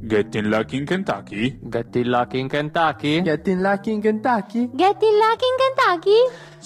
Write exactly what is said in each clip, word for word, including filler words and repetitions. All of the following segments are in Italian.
Getting lucky in Kentucky? Getting lucky in Kentucky? Getting lucky in Kentucky? Getting lucky in Kentucky?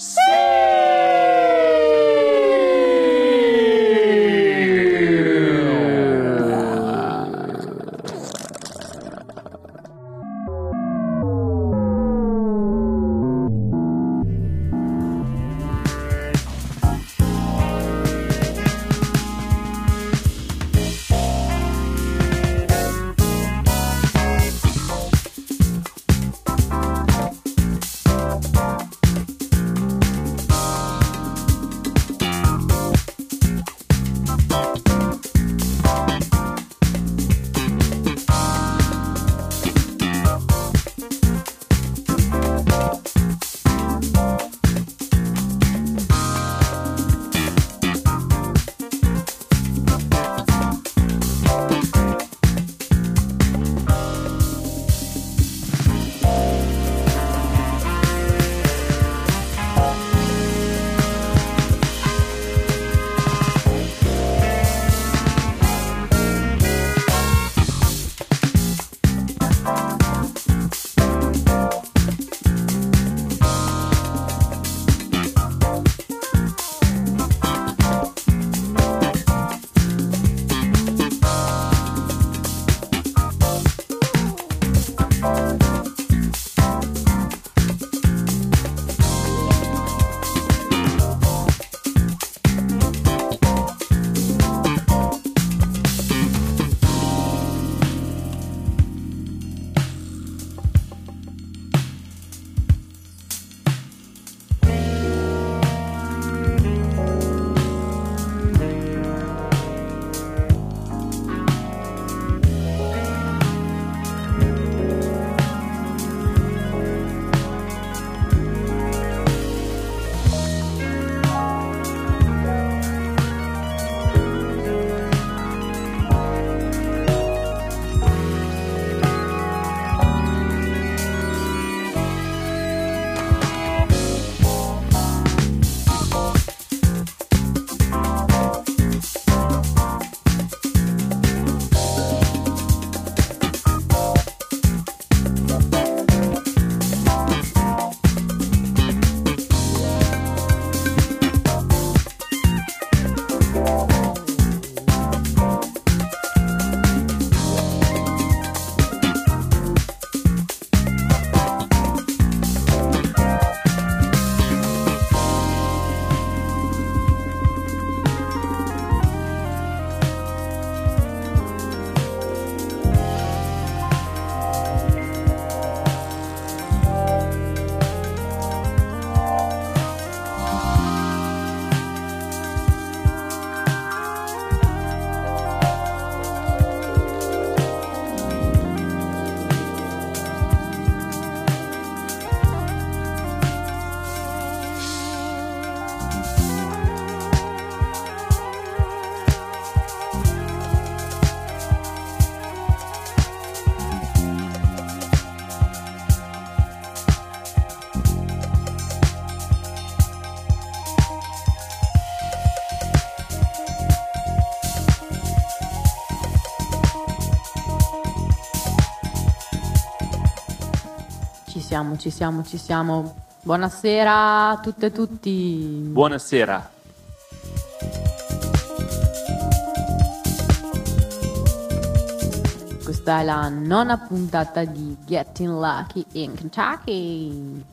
Ci siamo, ci siamo, ci siamo. Buonasera a tutte e tutti. Buonasera. Questa è la nona puntata di Getting Lucky in Kentucky.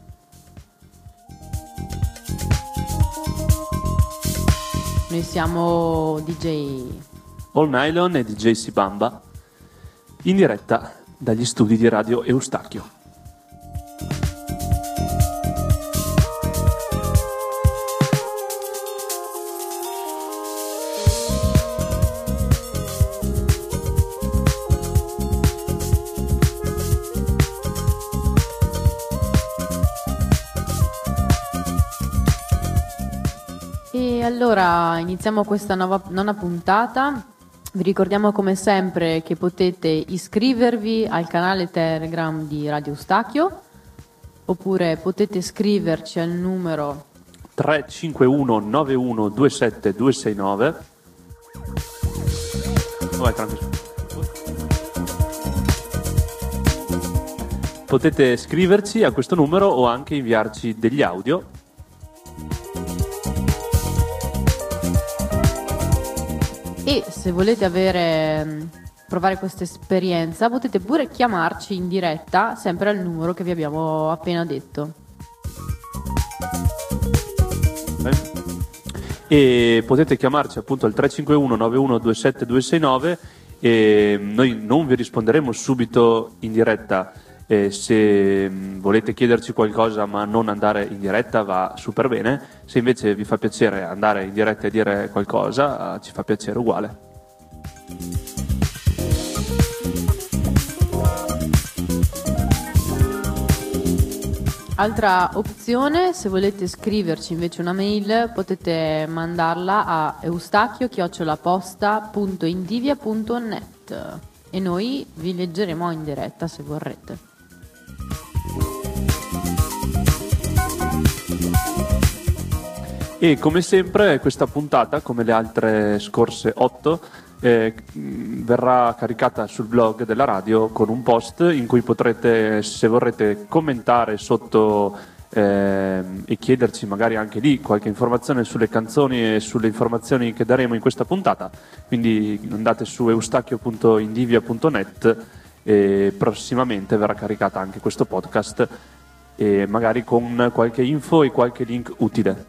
Noi siamo D J All Nylon e D J Sibamba in diretta dagli studi di Radio Eustachio. E allora iniziamo questa nuova, nona puntata. Vi ricordiamo come sempre che potete iscrivervi al canale Telegram di Radio Eustachio, oppure potete scriverci al numero tre cinque uno nove uno due sette due sei nove. Vai, tranquillo. potete scriverci a questo numero o anche inviarci degli audio. E se volete avere provare questa esperienza potete pure chiamarci in diretta sempre al numero che vi abbiamo appena detto. E potete chiamarci appunto al tre cinque uno nove uno due sette due sei nove e noi non vi risponderemo subito in diretta. E se volete chiederci qualcosa ma non andare in diretta va super bene. Se invece vi fa piacere andare in diretta e dire qualcosa, ci fa piacere uguale. Altra opzione, se volete scriverci invece una mail, potete mandarla a eustachio chiocciola posta punto indivia punto net e noi vi leggeremo in diretta se vorrete. E come sempre questa puntata, come le altre scorse otto, eh, verrà caricata sul blog della radio con un post in cui potrete, se vorrete, commentare sotto eh, e chiederci magari anche lì qualche informazione sulle canzoni e sulle informazioni che daremo in questa puntata. Quindi andate su eustachio punto indivia punto net e prossimamente verrà caricata anche questo podcast e magari con qualche info e qualche link utile.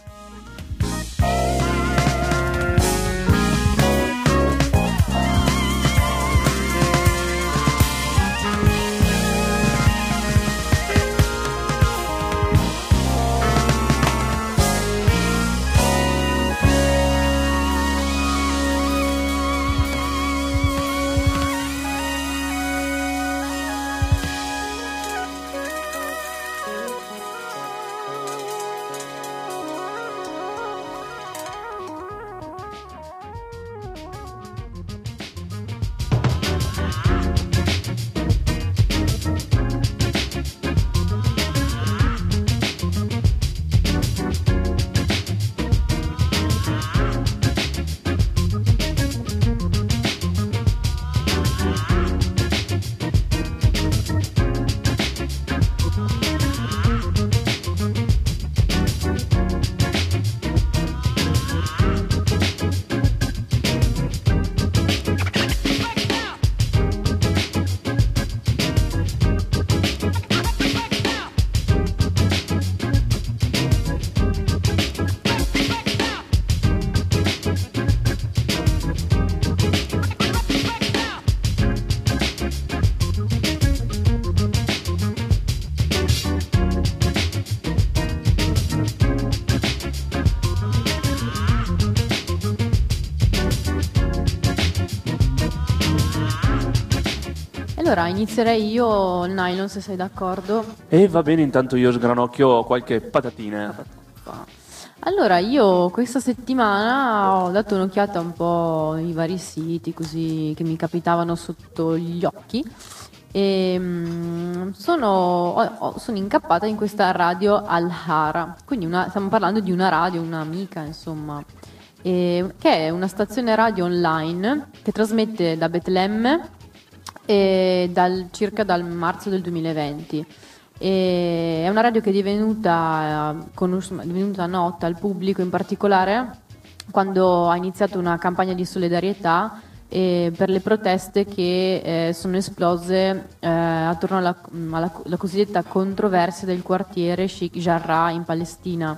Allora inizierei io, Nylon, se sei d'accordo. E va bene, intanto io sgranocchio qualche patatina. Allora, io questa settimana ho dato un'occhiata un po' ai vari siti così che mi capitavano sotto gli occhi e mh, sono, ho, sono incappata in questa radio Al-Hara, quindi una, stiamo parlando di una radio, un'amica insomma, e, che è una stazione radio online che trasmette da Betlemme e dal, circa dal marzo del duemilaventi. E è una radio che è divenuta, conosci- è divenuta nota al pubblico, in particolare quando ha iniziato una campagna di solidarietà eh, per le proteste che eh, sono esplose eh, attorno alla, alla, alla cosiddetta controversia del quartiere Sheikh Jarrah in Palestina,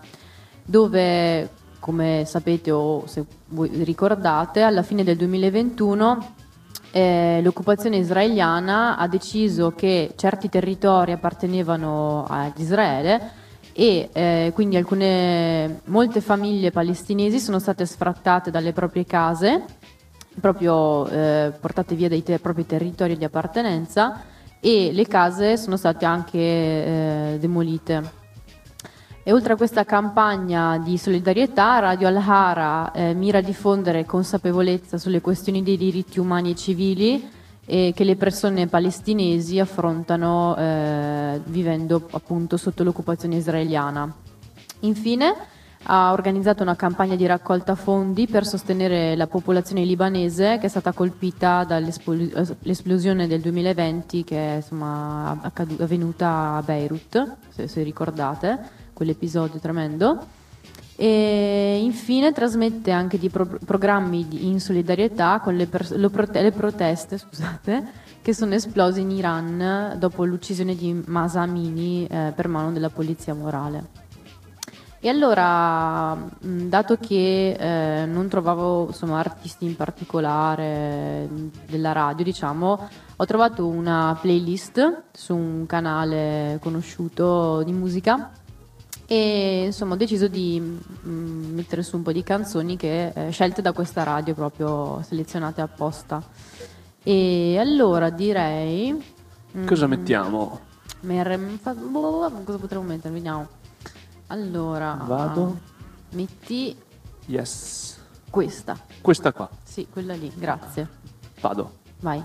dove, come sapete o se voi ricordate, alla fine del duemilaventuno Eh, l'occupazione israeliana ha deciso che certi territori appartenevano ad Israele e eh, quindi alcune, molte famiglie palestinesi sono state sfrattate dalle proprie case, proprio eh, portate via dai te- propri territori di appartenenza, e le case sono state anche eh, demolite. E oltre a questa campagna di solidarietà, Radio Al-Hara eh, mira a diffondere consapevolezza sulle questioni dei diritti umani e civili eh, che le persone palestinesi affrontano eh, vivendo appunto sotto l'occupazione israeliana. Infine, ha organizzato una campagna di raccolta fondi per sostenere la popolazione libanese che è stata colpita dall'esplosione del duemilaventi che è insomma, avvenuta a Beirut, se, se ricordate, quell'episodio tremendo. E infine trasmette anche di pro- programmi di, in solidarietà con le, pers- le, prote- le proteste scusate, che sono esplose in Iran dopo l'uccisione di Mahsa Amini eh, per mano della polizia morale. E allora, dato che eh, non trovavo insomma, artisti in particolare della radio, diciamo, ho trovato una playlist su un canale conosciuto di musica e insomma ho deciso di mh, mettere su un po' di canzoni che, eh, scelte da questa radio, proprio selezionate apposta. E allora direi... Cosa mh, mettiamo? mer- fa- cosa potremmo mettere? Vediamo. Allora, Vado. metti Yes. questa. Questa qua. Sì, quella lì, grazie. Vado. Vai.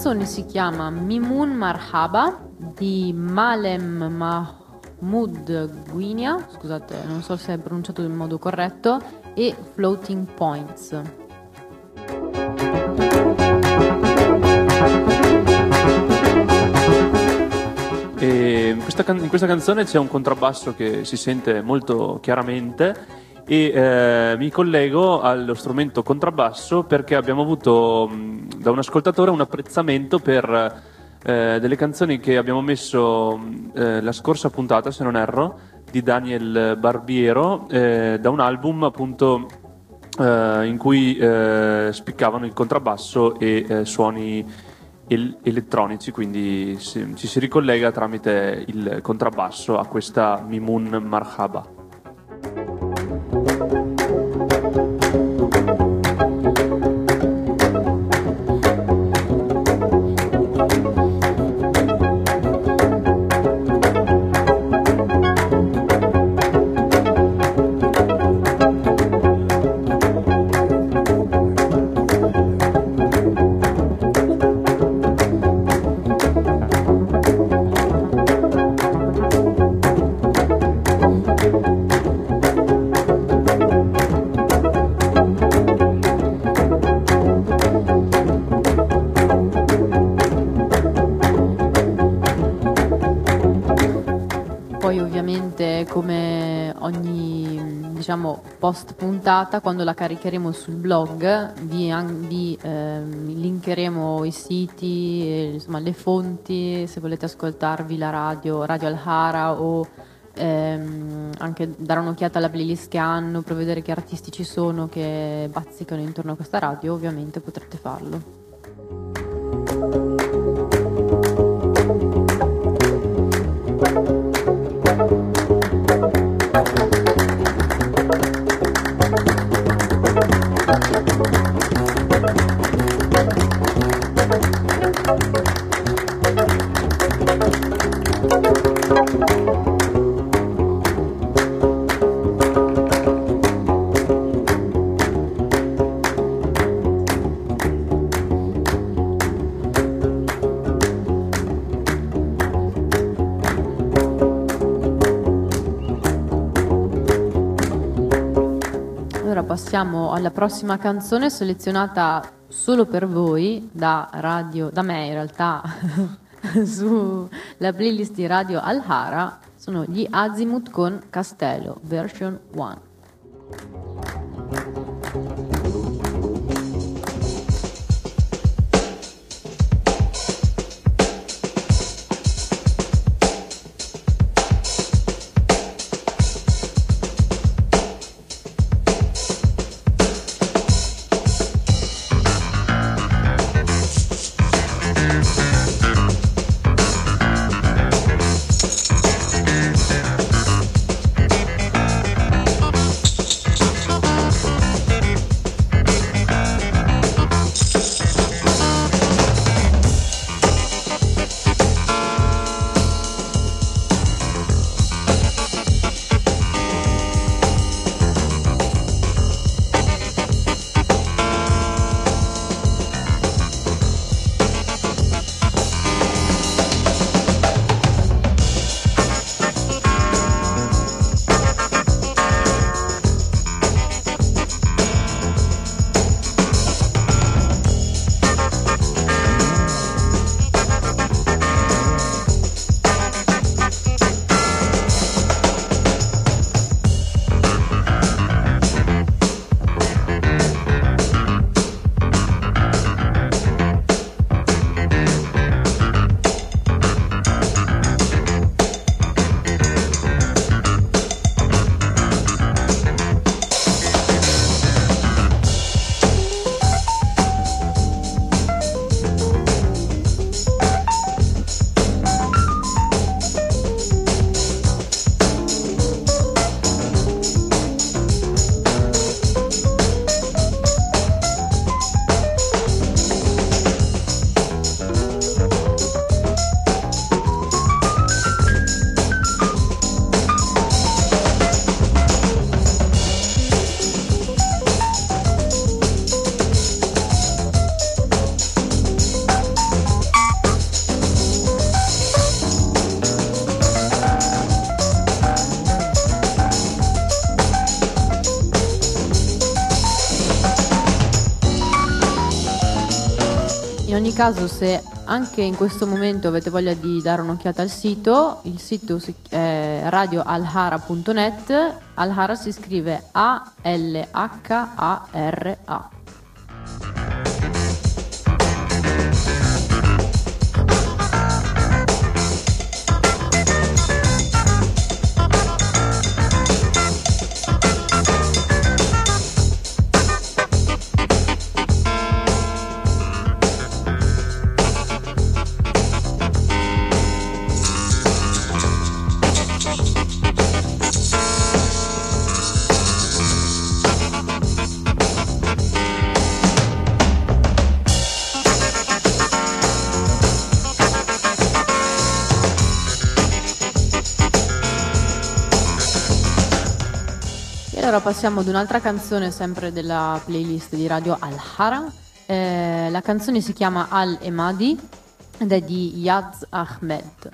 canzone si chiama Mimun Marhaba di Malem Mahmoud Guinia, scusate, non so se è pronunciato in modo corretto, e Floating Points. E in, questa can- in questa canzone c'è un contrabbasso che si sente molto chiaramente e eh, mi collego allo strumento contrabbasso perché abbiamo avuto mh, da un ascoltatore un apprezzamento per eh, delle canzoni che abbiamo messo mh, eh, la scorsa puntata, se non erro, di Daniel Barbiero, eh, da un album appunto eh, in cui eh, spiccavano il contrabbasso e eh, suoni el- elettronici, quindi si, ci si ricollega tramite il contrabbasso a questa Mimun Marhaba. Poi ovviamente come ogni diciamo post puntata, quando la caricheremo sul blog vi, an- vi ehm, linkeremo i siti, eh, insomma le fonti, se volete ascoltarvi la radio, Radio Al-Hara, o ehm, anche dare un'occhiata alla playlist che hanno per vedere che artisti ci sono che bazzicano intorno a questa radio, ovviamente potrete farlo. Passiamo alla prossima canzone selezionata solo per voi da radio, da me in realtà, sulla playlist di Radio Al-Hara. Sono gli Azimuth con Castello, version uno. We'll be right back. In ogni caso, se anche in questo momento avete voglia di dare un'occhiata al sito, il sito è radio alhara punto net. Alhara si scrive A L H A R A. Ora passiamo ad un'altra canzone sempre della playlist di Radio Alhara. Eh, la canzone si chiama Al-Emadi ed è di Yaz Ahmed.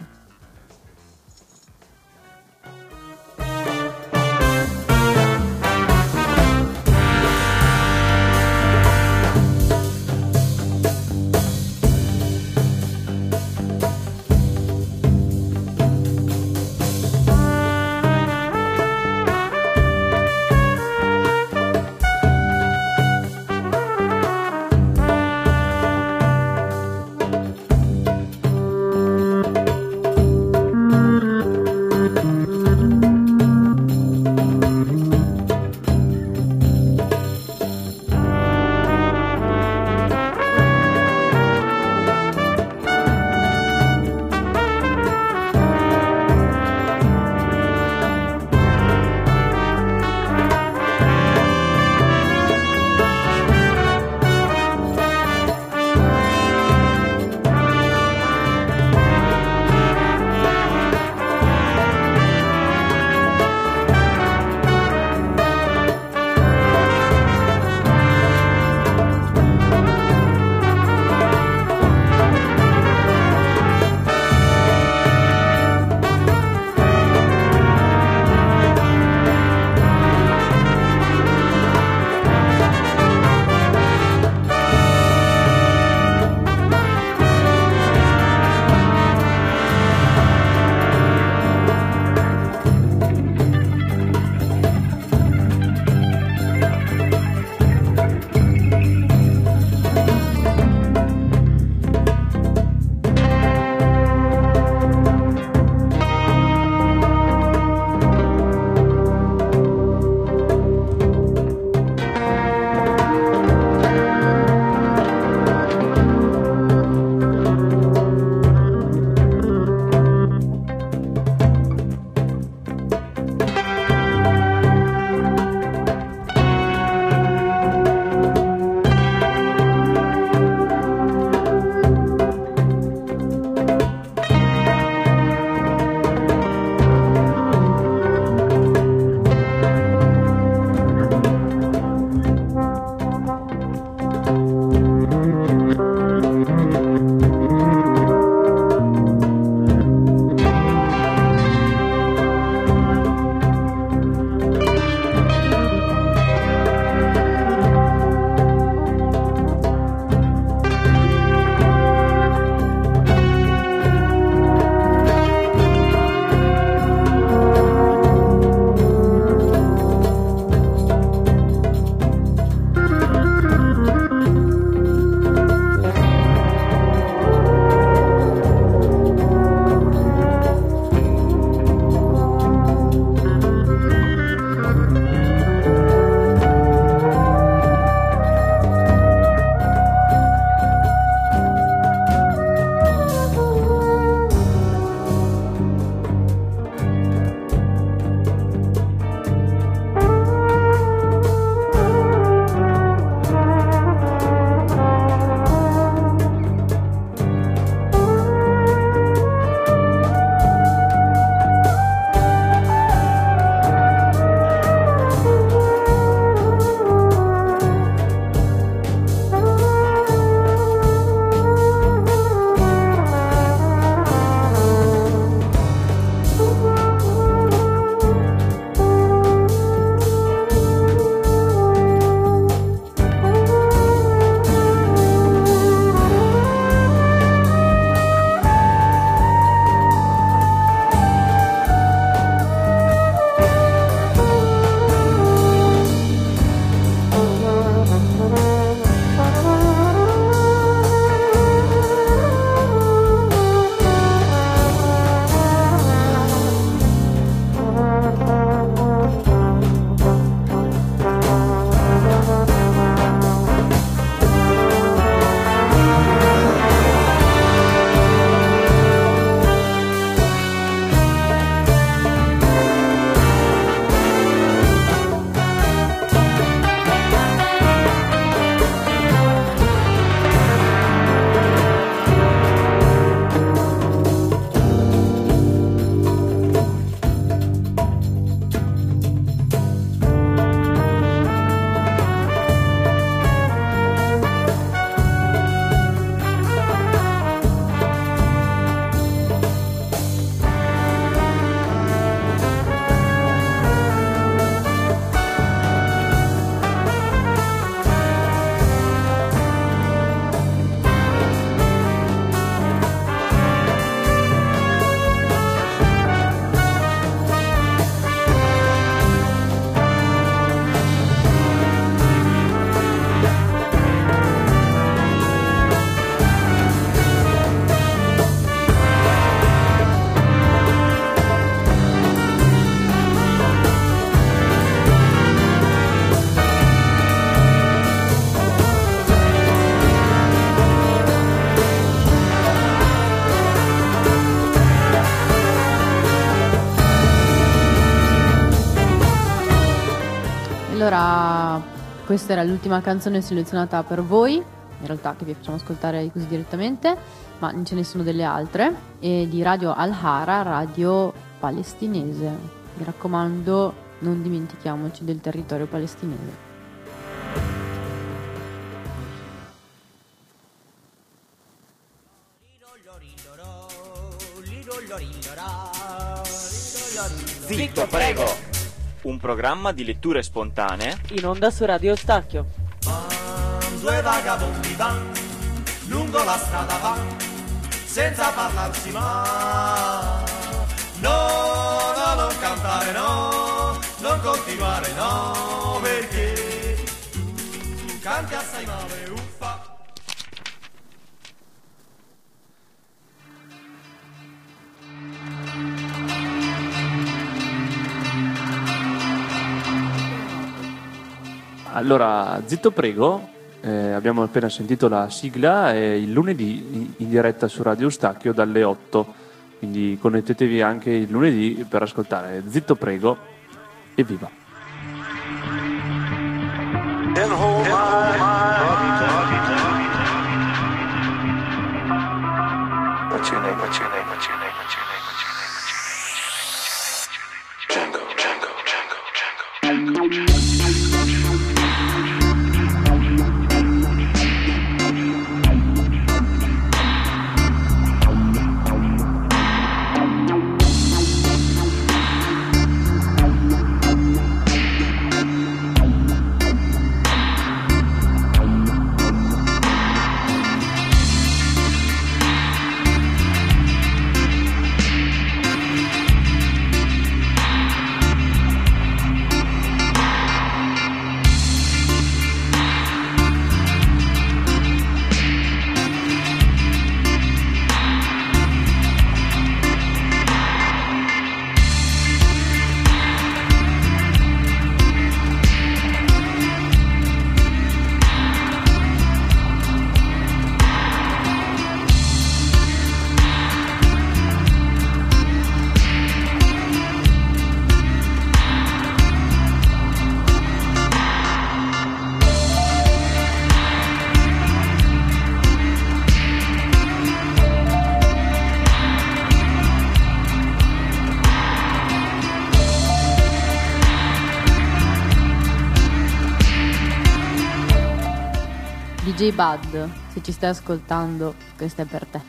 Allora, questa era l'ultima canzone selezionata per voi, in realtà che vi facciamo ascoltare così direttamente, ma ce ne sono delle altre, e di Radio Al-Hara, radio palestinese. Mi raccomando, non dimentichiamoci del territorio palestinese. Zitto, prego! Un programma di letture spontanee in onda su Radio Stacchio. Van, due vagabondi van, lungo la strada van, senza parlarsi mai. No, no, non cantare no, non continuare no, perché tu canti assai male, uffa. Allora, zitto prego, eh, abbiamo appena sentito la sigla, e il lunedì in diretta su Radio Stacchio dalle otto, quindi connettetevi anche il lunedì per ascoltare zitto prego, e viva! Django, Django, Django, Django. D J Bud, se ci stai ascoltando, questa è per te.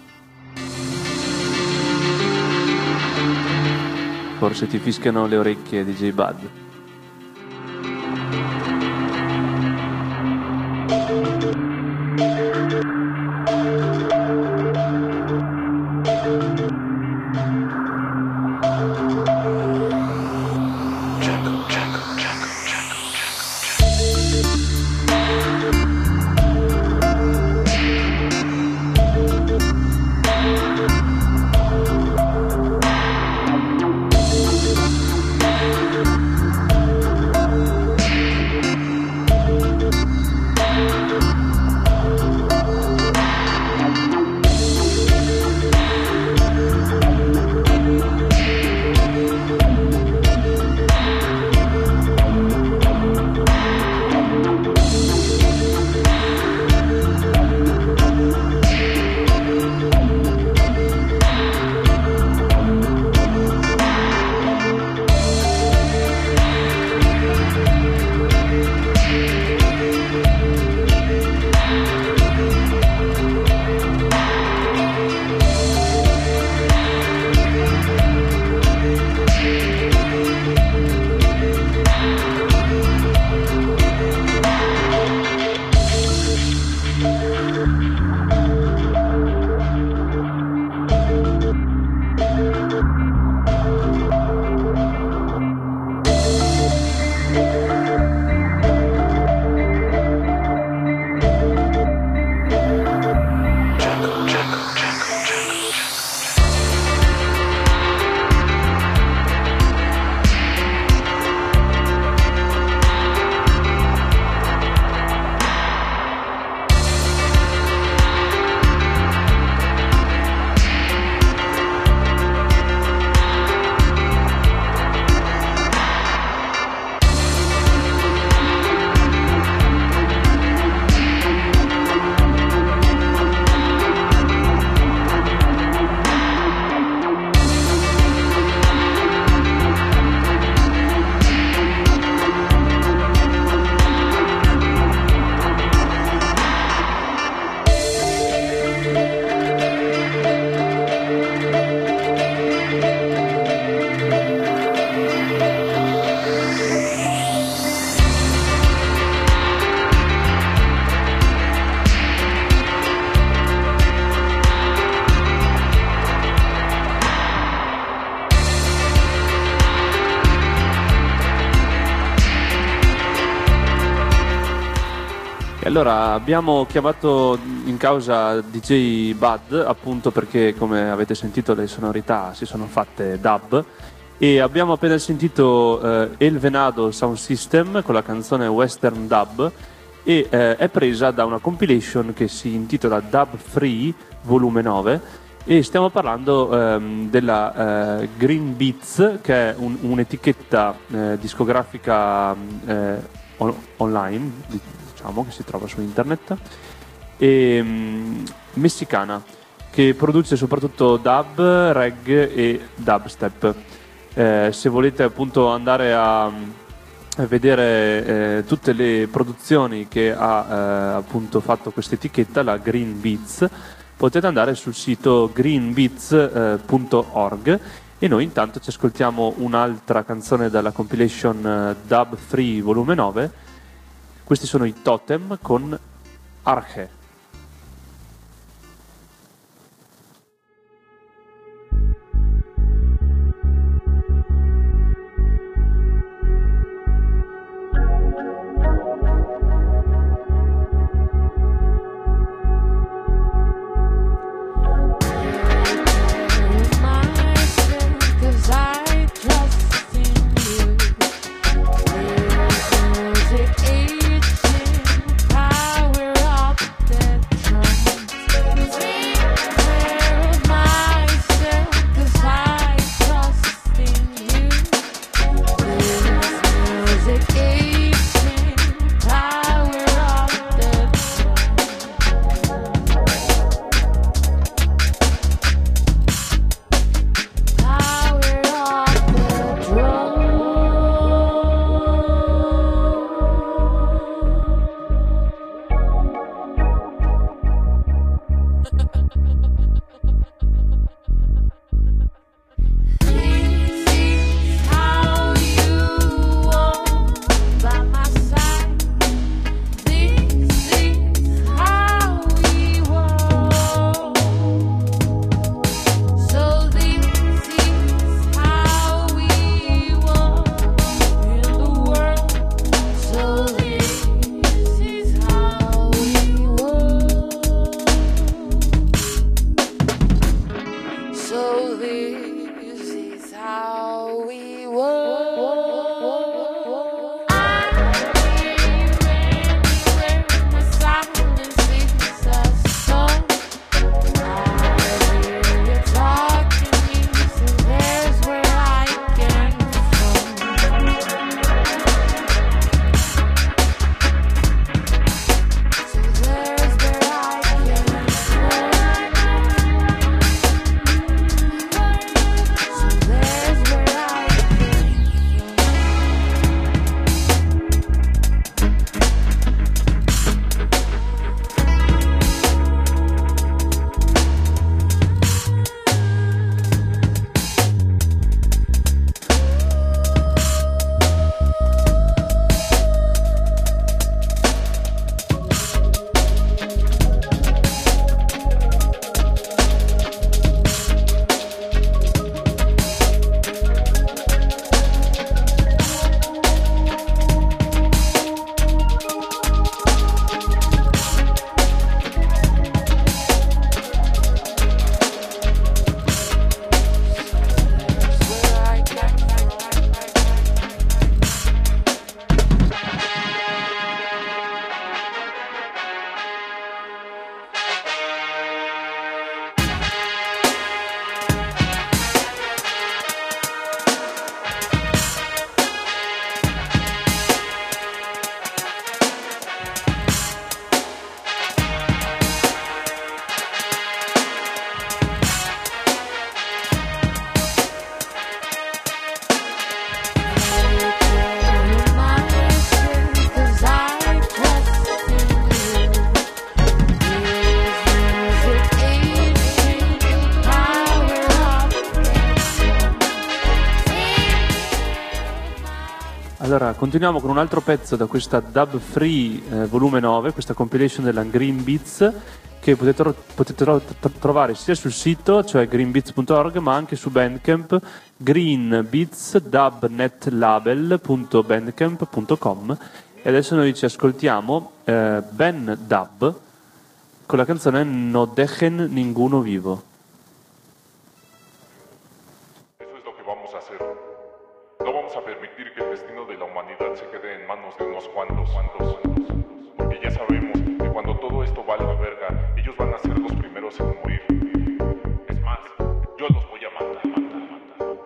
Forse ti fischiano le orecchie, D J Bud. Allora, abbiamo chiamato in causa D J Bud appunto perché, come avete sentito, le sonorità si sono fatte dub, e abbiamo appena sentito eh, El Venado Sound System con la canzone Western Dub, e eh, è presa da una compilation che si intitola Dub Free Volume nove, e stiamo parlando ehm, della eh, Green Beats, che è un, un'etichetta eh, discografica eh, on- online, diciamo, che si trova su internet, e, mh, messicana, che produce soprattutto dub, reggae e dubstep. Eh, se volete appunto andare a, a vedere eh, tutte le produzioni che ha eh, appunto fatto questa etichetta, la Green Beats, potete andare sul sito green beats punto org, e noi intanto ci ascoltiamo un'altra canzone dalla compilation eh, Dub Free Volume nove. Questi sono i Totem con Arche. Allora, continuiamo con un altro pezzo da questa Dub Free eh, volume nove, questa compilation della Green Beats, che potete, tro- potete tro- tro- trovare sia sul sito, cioè green beats punto org, ma anche su Bandcamp, green beats dub net label punto bandcamp punto com, E adesso noi ci ascoltiamo eh, Ben Dub con la canzone No dejen ninguno vivo. Eso es lo que vamos a hacer. No vamos a permitir que el destino de la humanidad se quede en manos de unos cuantos, cuantos, porque ya sabemos que cuando todo esto valga verga, ellos van a ser los primeros en morir. Es más, yo los voy a matar, matar, matar.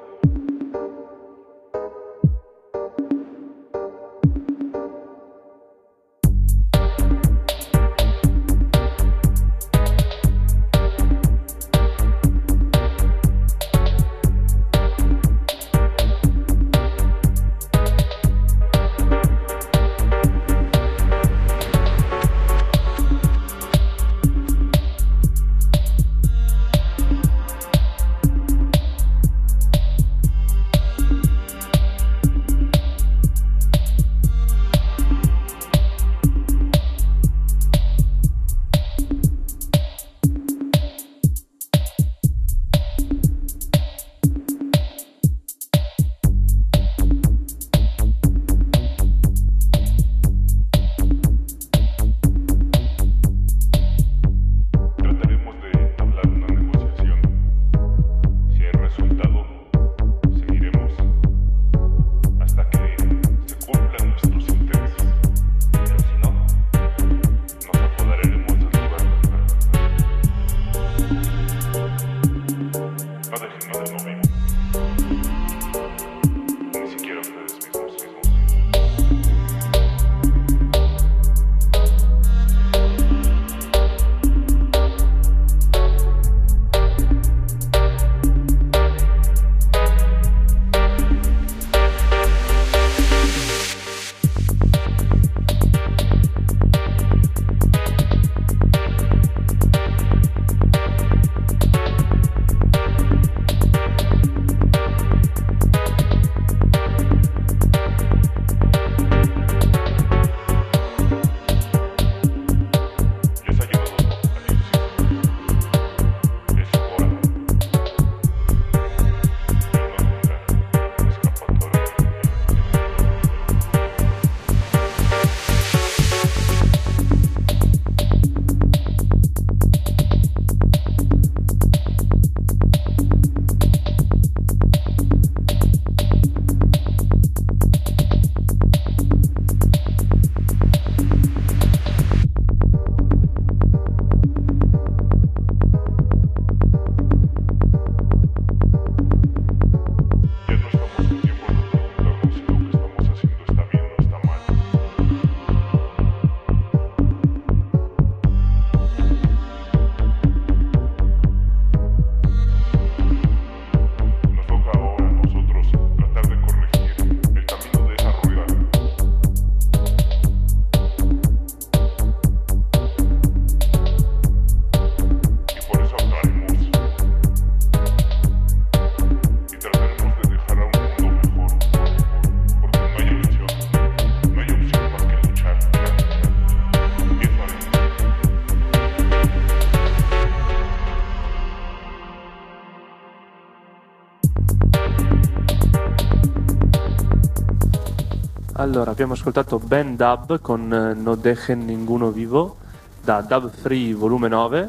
Allora, abbiamo ascoltato Ben Dub con eh, No dejen ninguno vivo da Dub Free volume nove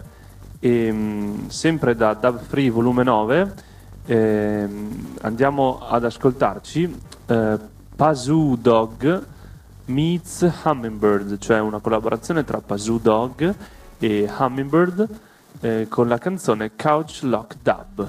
e mh, sempre da Dub Free volume nove eh, andiamo ad ascoltarci eh, Pazoo Dog meets Hummingbird, cioè una collaborazione tra Pazoo Dog e Hummingbird eh, con la canzone Couch Lock Dub.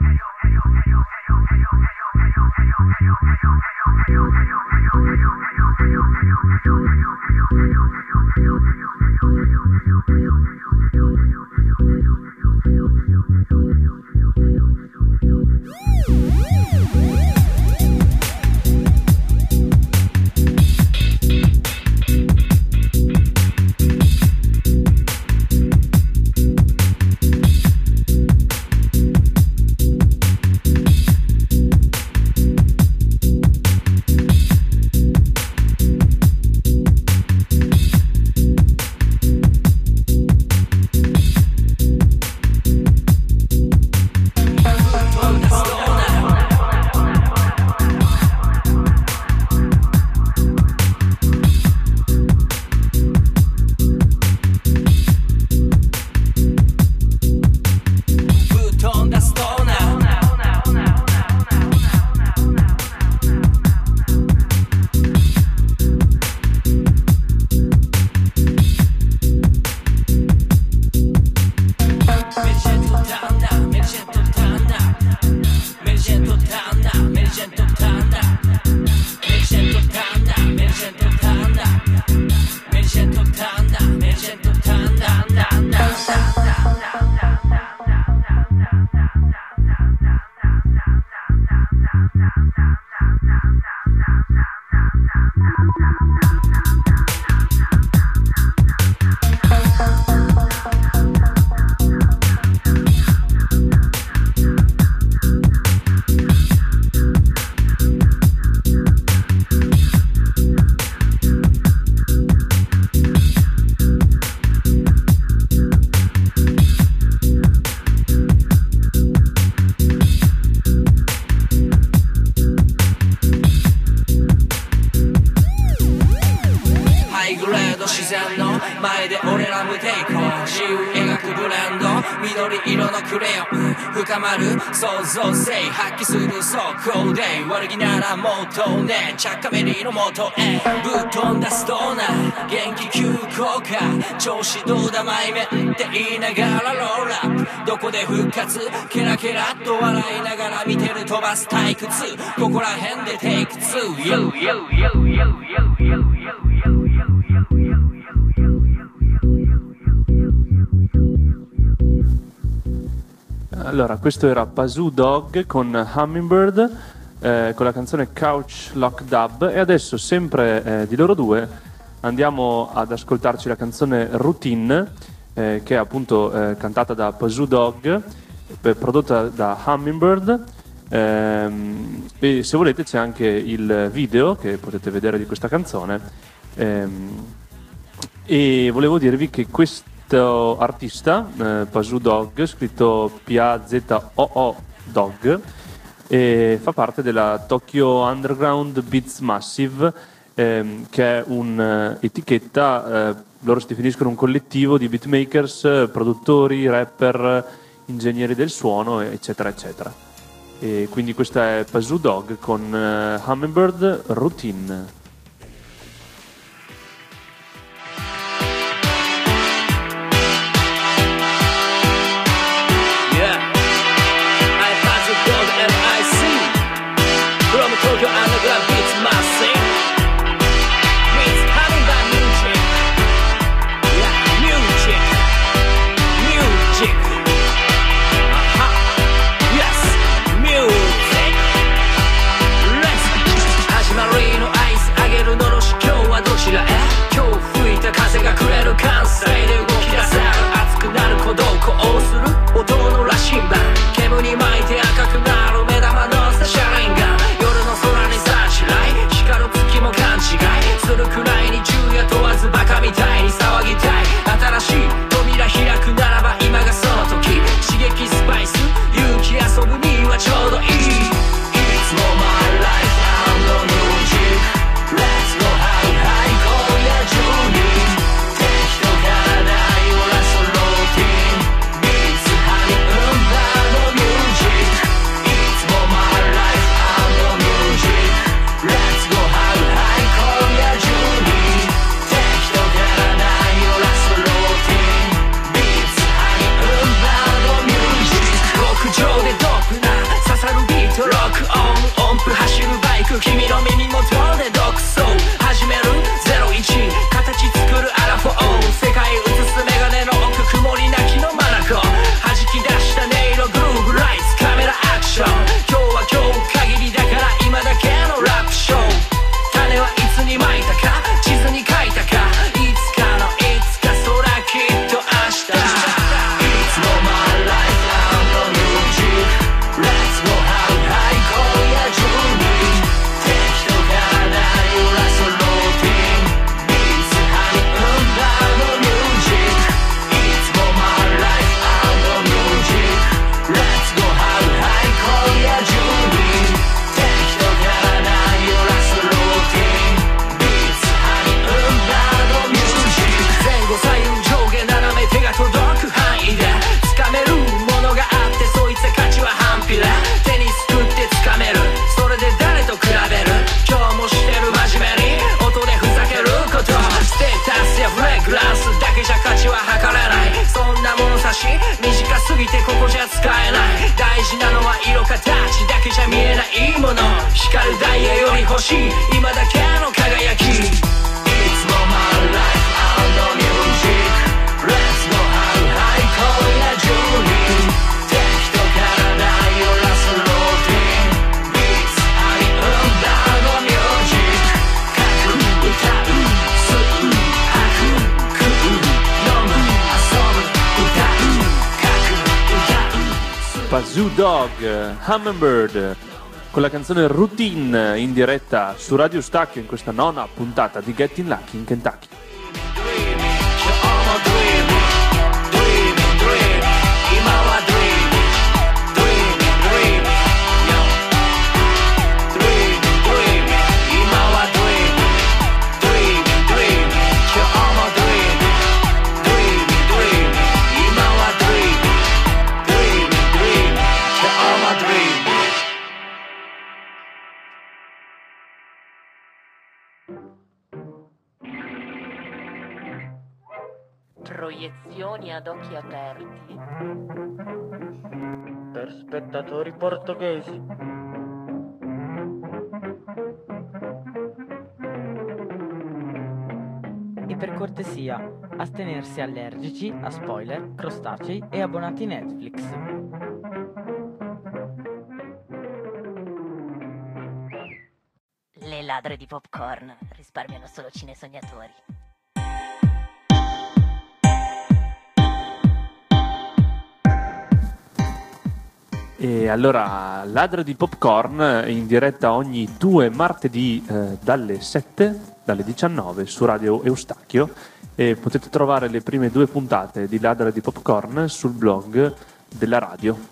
Yo, 想像性発揮するそこで悪気ならもっとねちゃっかめりのもとへぶっ飛んだストーナー元気急降下調子どうだマイメンって言いながらローラップどこで復活ケラケラっと笑いながら見てる飛ばす退屈ここら辺でテイクツー Yo, yo, yo, yo, yo, yo, yo Allora, questo era Pazoo Dog con Hummingbird, eh, con la canzone Couch Lock Dub, e adesso sempre eh, di loro due andiamo ad ascoltarci la canzone Routine, eh, che è appunto eh, cantata da Pazoo Dog, eh, prodotta da Hummingbird, ehm, e se volete c'è anche il video che potete vedere di questa canzone, ehm, e volevo dirvi che questo Questo artista, eh, Pazoo Dog, scritto P A Z O O Dog, e fa parte della Tokyo Underground Beats Massive, ehm, che è un'etichetta, eh, loro si definiscono un collettivo di beatmakers, produttori, rapper, ingegneri del suono, eccetera, eccetera. E quindi questa è Pazoo Dog con uh, Hummingbird Routine. Tokyo Underground Beats Massive Beats having that music Yeah, music Music Aha Yes, music Let's 始まりのアイス上げるのろし今日はどちらへ今日吹いた風がくれる関西で動き出せる熱くなる鼓動こうする音の羅針盤煙に巻いて赤くなる目玉のスタシャリンガン夜の空に差し光るダイヤより欲しい今だけの輝き It's more my life and the music Let's go high high 今夜中に敵と体揺らすローティン Beats 愛生んだのミュージック書く歌う吸う吐く食う飲む遊ぶ歌う書く歌う Pazoo Dog, Hummingbird, con la canzone Routine in diretta su Radio Stacchio in questa nona puntata di Getting Lucky in Kentucky. Proiezioni ad occhi aperti. Per spettatori portoghesi. E per cortesia, astenersi allergici a spoiler, crostacei e abbonati Netflix. Le ladre di popcorn risparmiano solo cinesognatori. E allora, Ladre di Popcorn in diretta ogni due martedì eh, dalle sette, dalle diciannove su Radio Eustachio, e potete trovare le prime due puntate di Ladre di Popcorn sul blog della radio.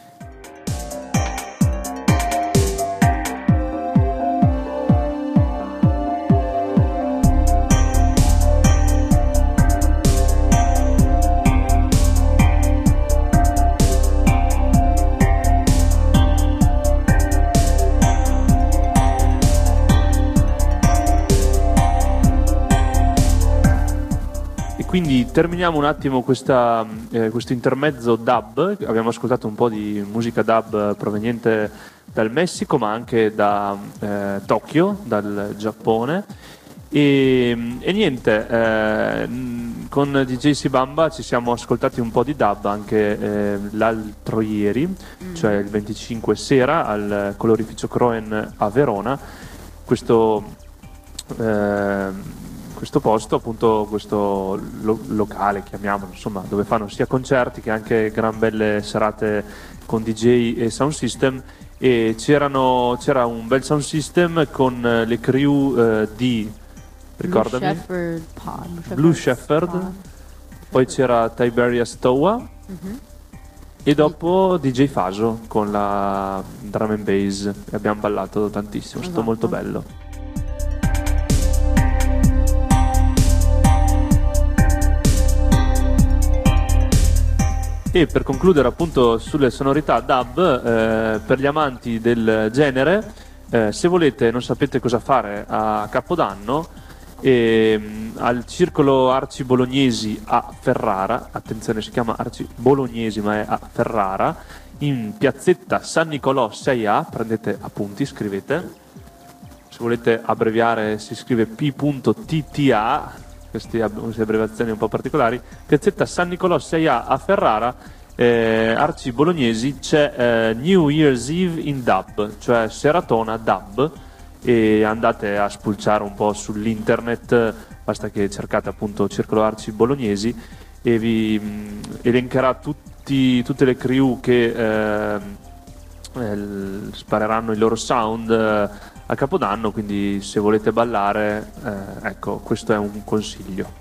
Quindi terminiamo un attimo questa, eh, questo intermezzo dub. Abbiamo ascoltato un po' di musica dub proveniente dal Messico, ma anche da eh, Tokyo, dal Giappone. E, e niente, eh, con D J Sibamba ci siamo ascoltati un po' di dub anche eh, l'altro ieri, mm. cioè il venticinque sera al Colorificio Croen a Verona. Questo... Eh, questo posto, appunto questo lo- locale, chiamiamolo, insomma, dove fanno sia concerti che anche gran belle serate con D J e sound system, e c'erano, c'era un bel sound system con eh, le crew eh, di, ricordami, Blue Shepherd Pod. Blue Shepherd, Pod. Poi c'era Tiberius Towa, mm-hmm. e dopo D J Faso con la drum and bass, e abbiamo ballato tantissimo, è stato esatto. molto bello. E per concludere appunto sulle sonorità dub, eh, per gli amanti del genere, eh, se volete, non sapete cosa fare a Capodanno, eh, al Circolo Arci Bolognesi a Ferrara, attenzione, si chiama Arci Bolognesi ma è a Ferrara, in piazzetta San Nicolò sei A, prendete appunti, scrivete, se volete abbreviare si scrive P T T A, queste abbreviazioni un po' particolari, piazzetta San Nicolò sei A a Ferrara, eh, Arci Bolognesi, c'è eh, New Year's Eve in dub, cioè seratona dub, e andate a spulciare un po' sull'internet, basta che cercate appunto Circolo Arci Bolognesi e vi mh, elencherà tutti, tutte le crew che eh, eh, spareranno il loro sound eh, a Capodanno, quindi se volete ballare, eh, ecco, questo è un consiglio.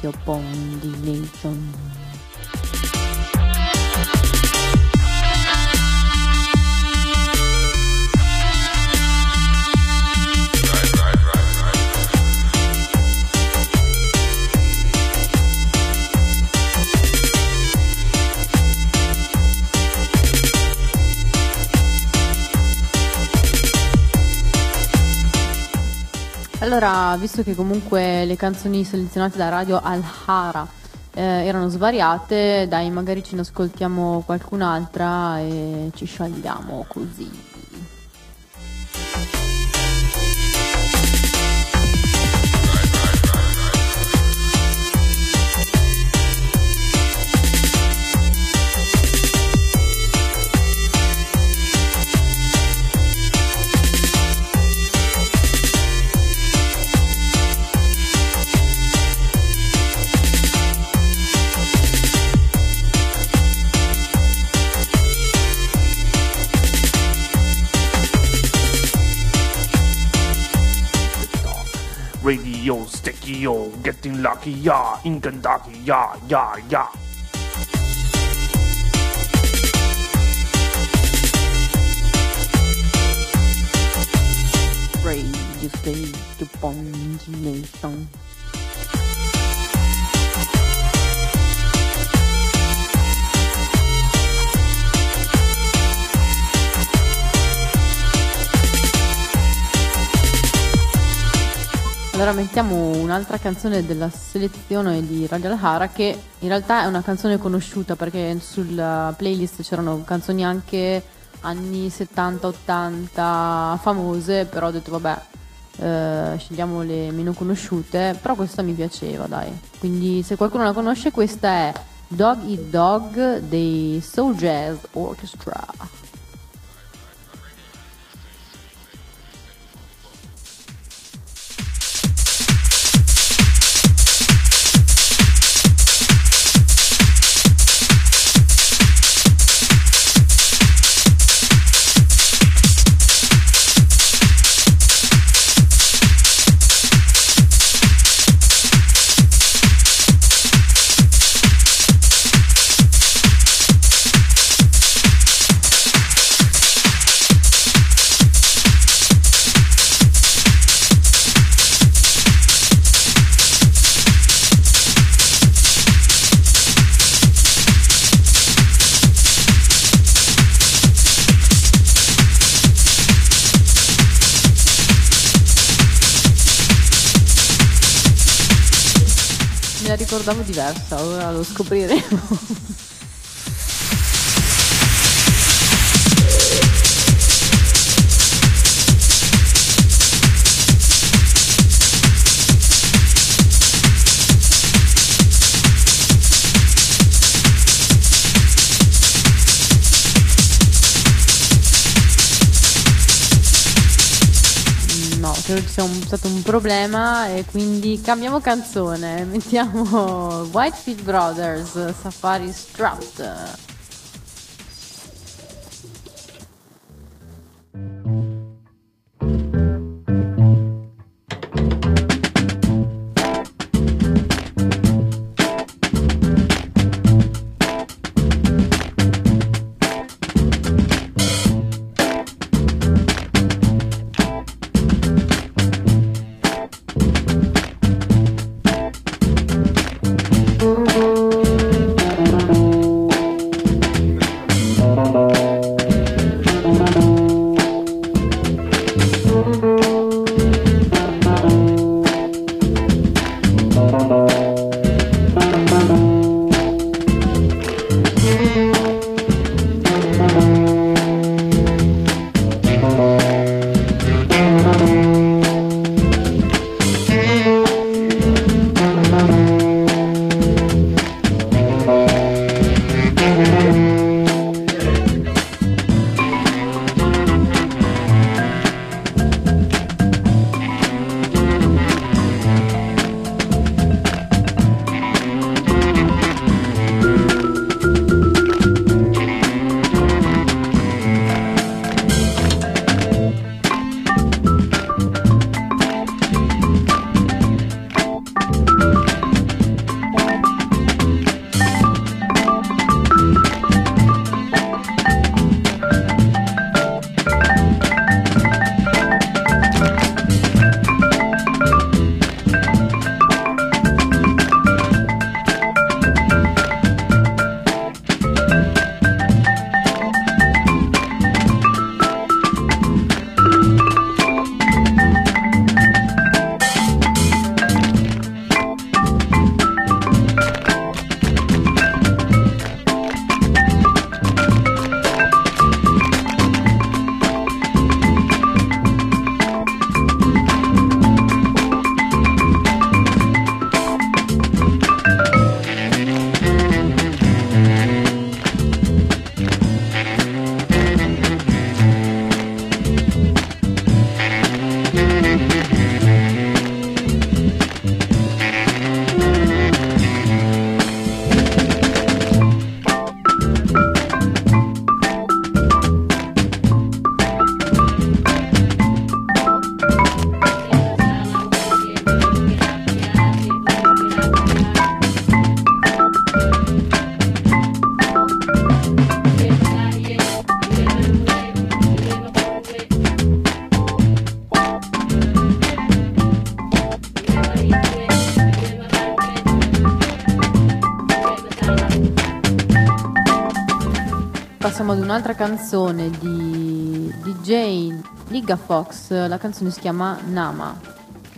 Popondilation. Allora, visto che comunque le canzoni selezionate da Radio Al-Hara eh, erano svariate, dai, magari ce ne ascoltiamo qualcun'altra e ci scegliamo così. Radio sticky yo, getting lucky, yeah, in Kentucky, yeah, yeah, yeah. Radio stage Popondilation. Allora mettiamo un'altra canzone della selezione di Radio Al-Hara, che in realtà è una canzone conosciuta perché sulla playlist c'erano canzoni anche anni settanta ottanta famose, però ho detto vabbè, eh, scegliamo le meno conosciute, però questa mi piaceva, dai. Quindi se qualcuno la conosce, questa è Dog Eat Dog dei Soul Jazz Orchestra. Me la ricordavo diversa, ora lo scopriremo. Credo ci sia un, stato un problema e quindi cambiamo canzone, mettiamo Whitefield Brothers, Safari Strut. Passiamo ad un'altra canzone di D J Liga Fox, la canzone si chiama Nama.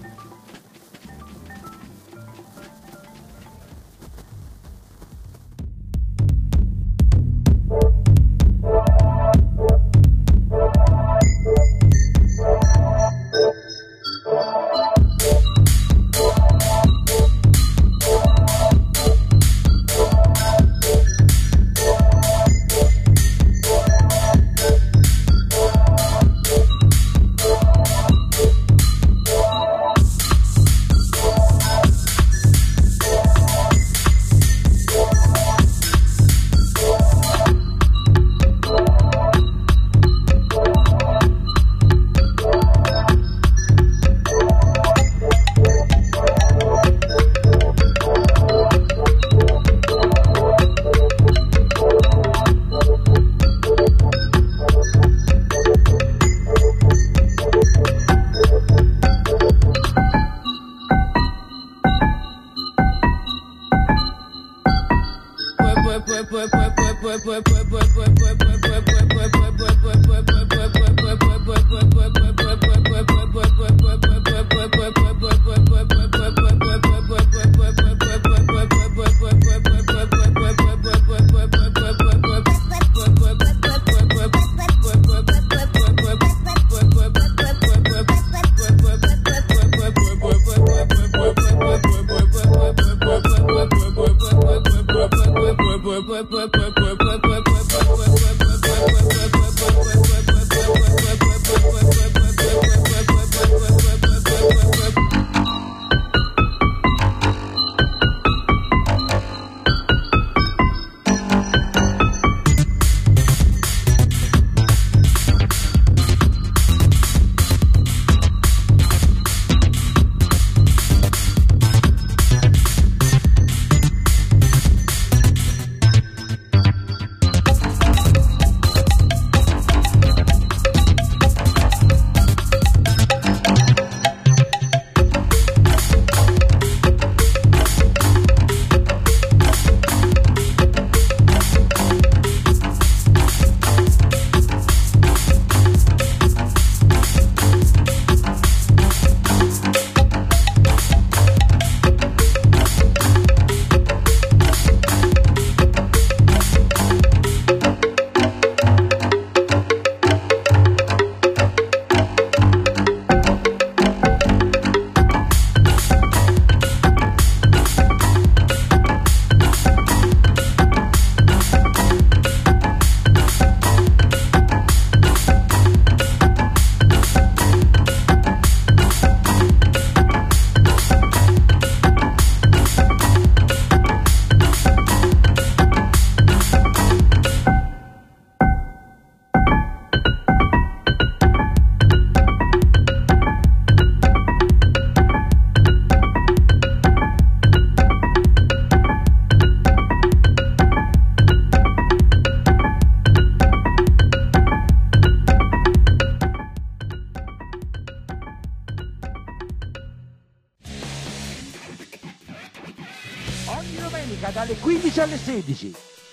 Dalle quindici alle sedici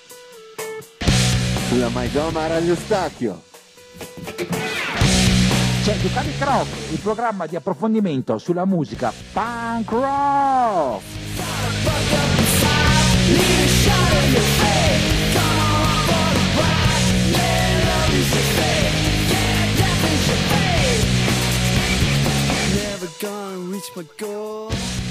sulla Maidoma Radio Stacchio c'è Ducati Rock, il programma di approfondimento sulla musica punk rock. Never gonna reach my goal.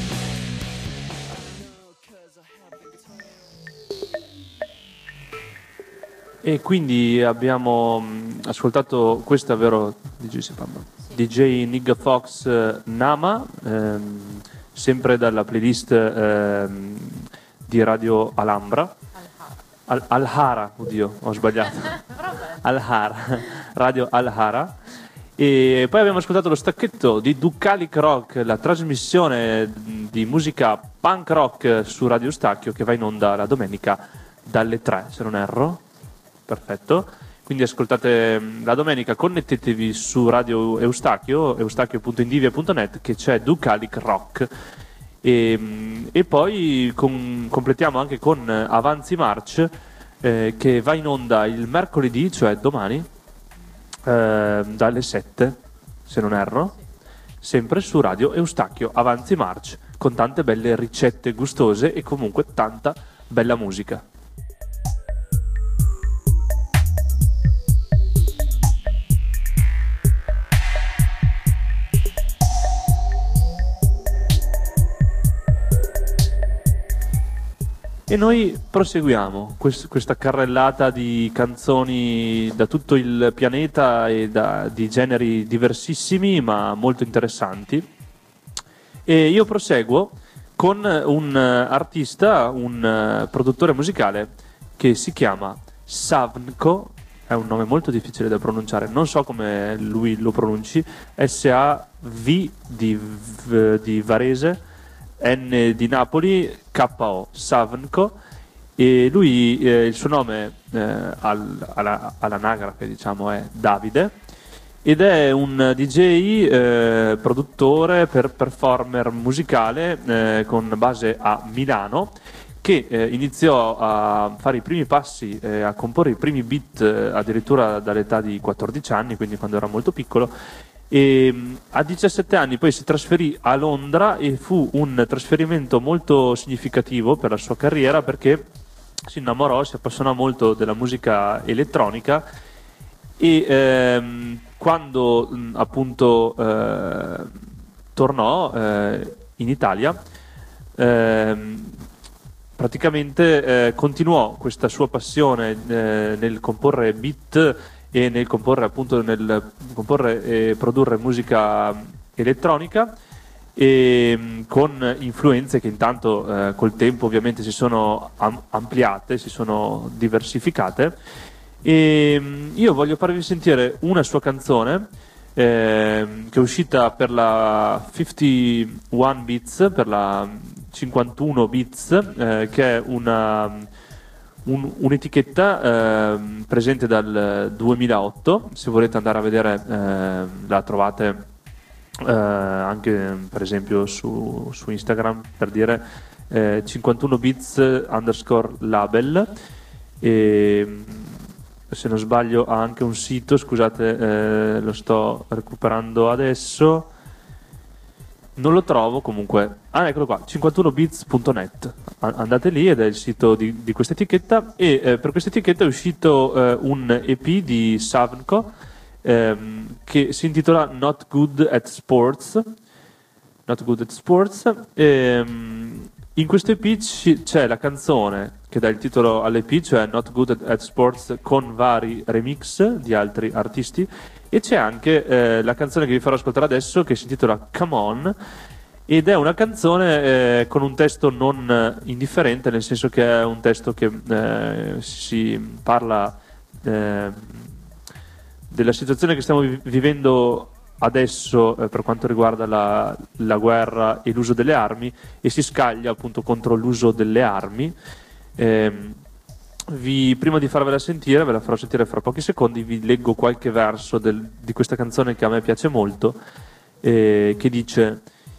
E quindi abbiamo mh, ascoltato questa, vero D J Sepamma? Sì. D J Nigga Fox eh, Nama, ehm, sempre dalla playlist ehm, di Radio Alhambra. Al- Alhara, oddio, ho sbagliato. Alhara, Radio Alhara. E poi abbiamo ascoltato lo stacchetto di Ducalic Rock, la trasmissione di musica punk rock su Radio Stacchio che va in onda la domenica dalle tre, se non erro. Perfetto, quindi ascoltate la domenica, connettetevi su Radio Eustachio, eustachio punto indivia punto net, che c'è Ducalic Rock E, e poi con, completiamo anche con Avanzi March, eh, che va in onda il mercoledì, cioè domani, eh, dalle sette, se non erro, sempre su Radio Eustachio. Avanzi March, con tante belle ricette gustose e comunque tanta bella musica. E noi proseguiamo quest- questa carrellata di canzoni da tutto il pianeta e da, di generi diversissimi ma molto interessanti. E io proseguo con un artista, un produttore musicale che si chiama Savnko, è un nome molto difficile da pronunciare, non so come lui lo pronunci, S A V di, v, di Varese, N di Napoli, K O, Savnko, e lui, eh, il suo nome eh, al, alla, all'anagrafe diciamo è Davide, ed è un D J, eh, produttore, per performer musicale eh, con base a Milano, che eh, iniziò a fare i primi passi, eh, a comporre i primi beat eh, addirittura dall'età di quattordici anni, quindi quando era molto piccolo. E a diciassette anni poi si trasferì a Londra e fu un trasferimento molto significativo per la sua carriera, perché si innamorò, si appassionò molto della musica elettronica e ehm, quando mh, appunto eh, tornò eh, in Italia ehm, praticamente eh, continuò questa sua passione eh, nel comporre beat e nel comporre appunto nel comporre e produrre musica elettronica, e con influenze che intanto eh, col tempo ovviamente si sono am- ampliate, si sono diversificate. E io voglio farvi sentire una sua canzone eh, che è uscita per la cinquantuno Beats, per la cinquantuno Beats, eh, che è una Un, un'etichetta eh, presente dal duemilaotto. Se volete andare a vedere eh, la trovate eh, anche per esempio su, su Instagram, per dire eh, cinquantuno Beats underscore label, e se non sbaglio ha anche un sito, scusate, eh, lo sto recuperando adesso, non lo trovo comunque. Ah, eccolo qua, cinquantuno beats punto net. Andate lì ed è il sito di, di questa etichetta. E eh, per questa etichetta è uscito eh, un E P di Savnko ehm, che si intitola Not Good at Sports. Not Good at Sports. E, in questo E P c- c'è la canzone che dà il titolo all'E P, cioè Not Good at, at Sports, con vari remix di altri artisti. E c'è anche eh, la canzone che vi farò ascoltare adesso, che si intitola Come On, ed è una canzone eh, con un testo non indifferente, nel senso che è un testo che eh, si parla eh, della situazione che stiamo vi- vivendo adesso eh, per quanto riguarda la, la guerra e l'uso delle armi, e si scaglia appunto contro l'uso delle armi. Eh, Vi, prima di farvela sentire, ve la farò sentire fra pochi secondi, vi leggo qualche verso del, di questa canzone che a me piace molto, eh, che dice: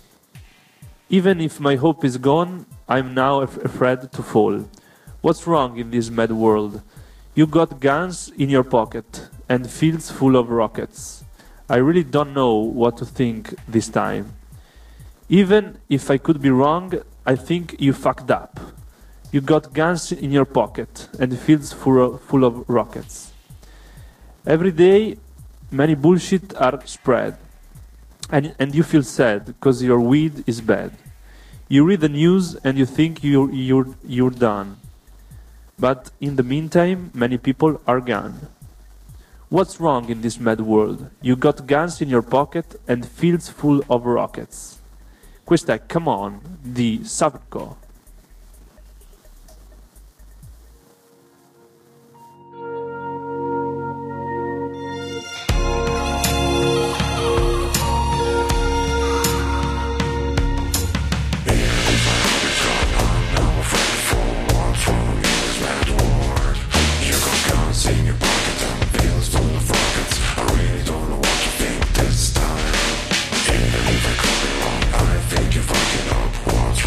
Even if my hope is gone, I'm now af- afraid to fall. What's wrong in this mad world? You got guns in your pocket and fields full of rockets. I really don't know what to think this time. Even if I could be wrong, I think you fucked up. You got guns in your pocket and fields full of, full of rockets. Every day, many bullshit are spread, and, and you feel sad because your weed is bad. You read the news and you think you're, you're, you're done. But in the meantime, many people are gone. What's wrong in this mad world? You got guns in your pocket and fields full of rockets. Questa è Come On di Savnko. Think you fuck it up, what's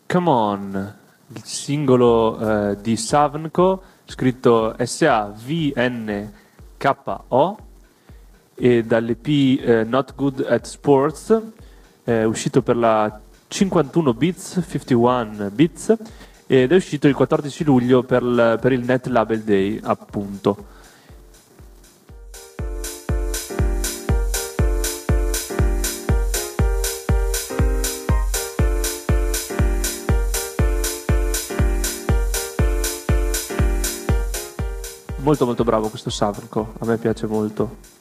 Come On, il singolo eh, di Savnko, scritto S A V N K O, e dall'E P eh, Not Good at Sports, è uscito per la cinquantuno bits, cinquantuno bits, ed è uscito il quattordici luglio per, l- per il Net Label Day, appunto. Molto molto bravo questo Savnko, a me piace molto.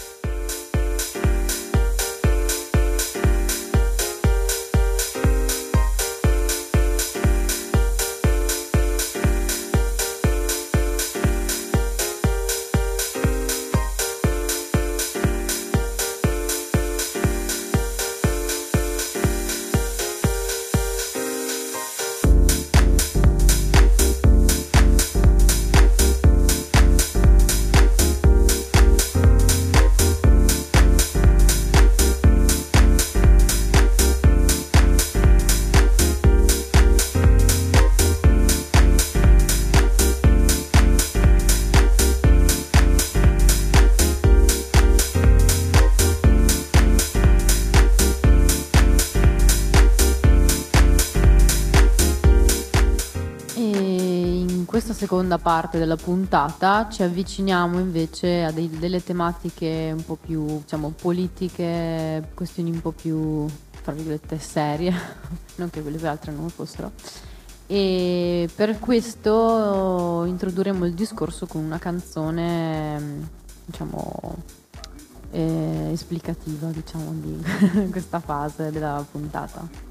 Seconda parte della puntata ci avviciniamo invece a dei, delle tematiche un po' più, diciamo, politiche, questioni un po' più, tra virgolette, serie, non che quelle altre non fossero, e per questo introdurremo il discorso con una canzone, diciamo, eh, esplicativa, diciamo, di questa fase della puntata.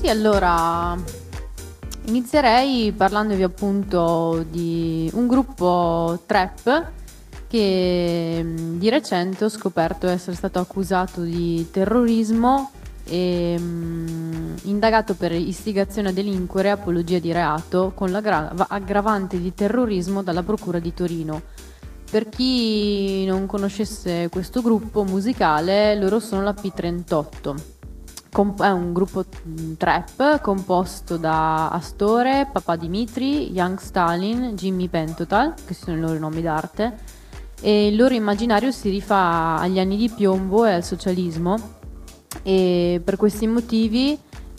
Sì, allora inizierei parlandovi appunto di un gruppo trap che di recente ho scoperto essere stato accusato di terrorismo e mh, indagato per istigazione a delinquere e apologia di reato con l'aggravante di terrorismo dalla Procura di Torino. Per chi non conoscesse questo gruppo musicale, loro sono la P trentotto. Com- è un gruppo mh, trap composto da Astore, Papà Dimitri, Young Stalin, Jimmy Pentotal, che sono i loro nomi d'arte, e il loro immaginario si rifà agli anni di piombo e al socialismo, e per questi motivi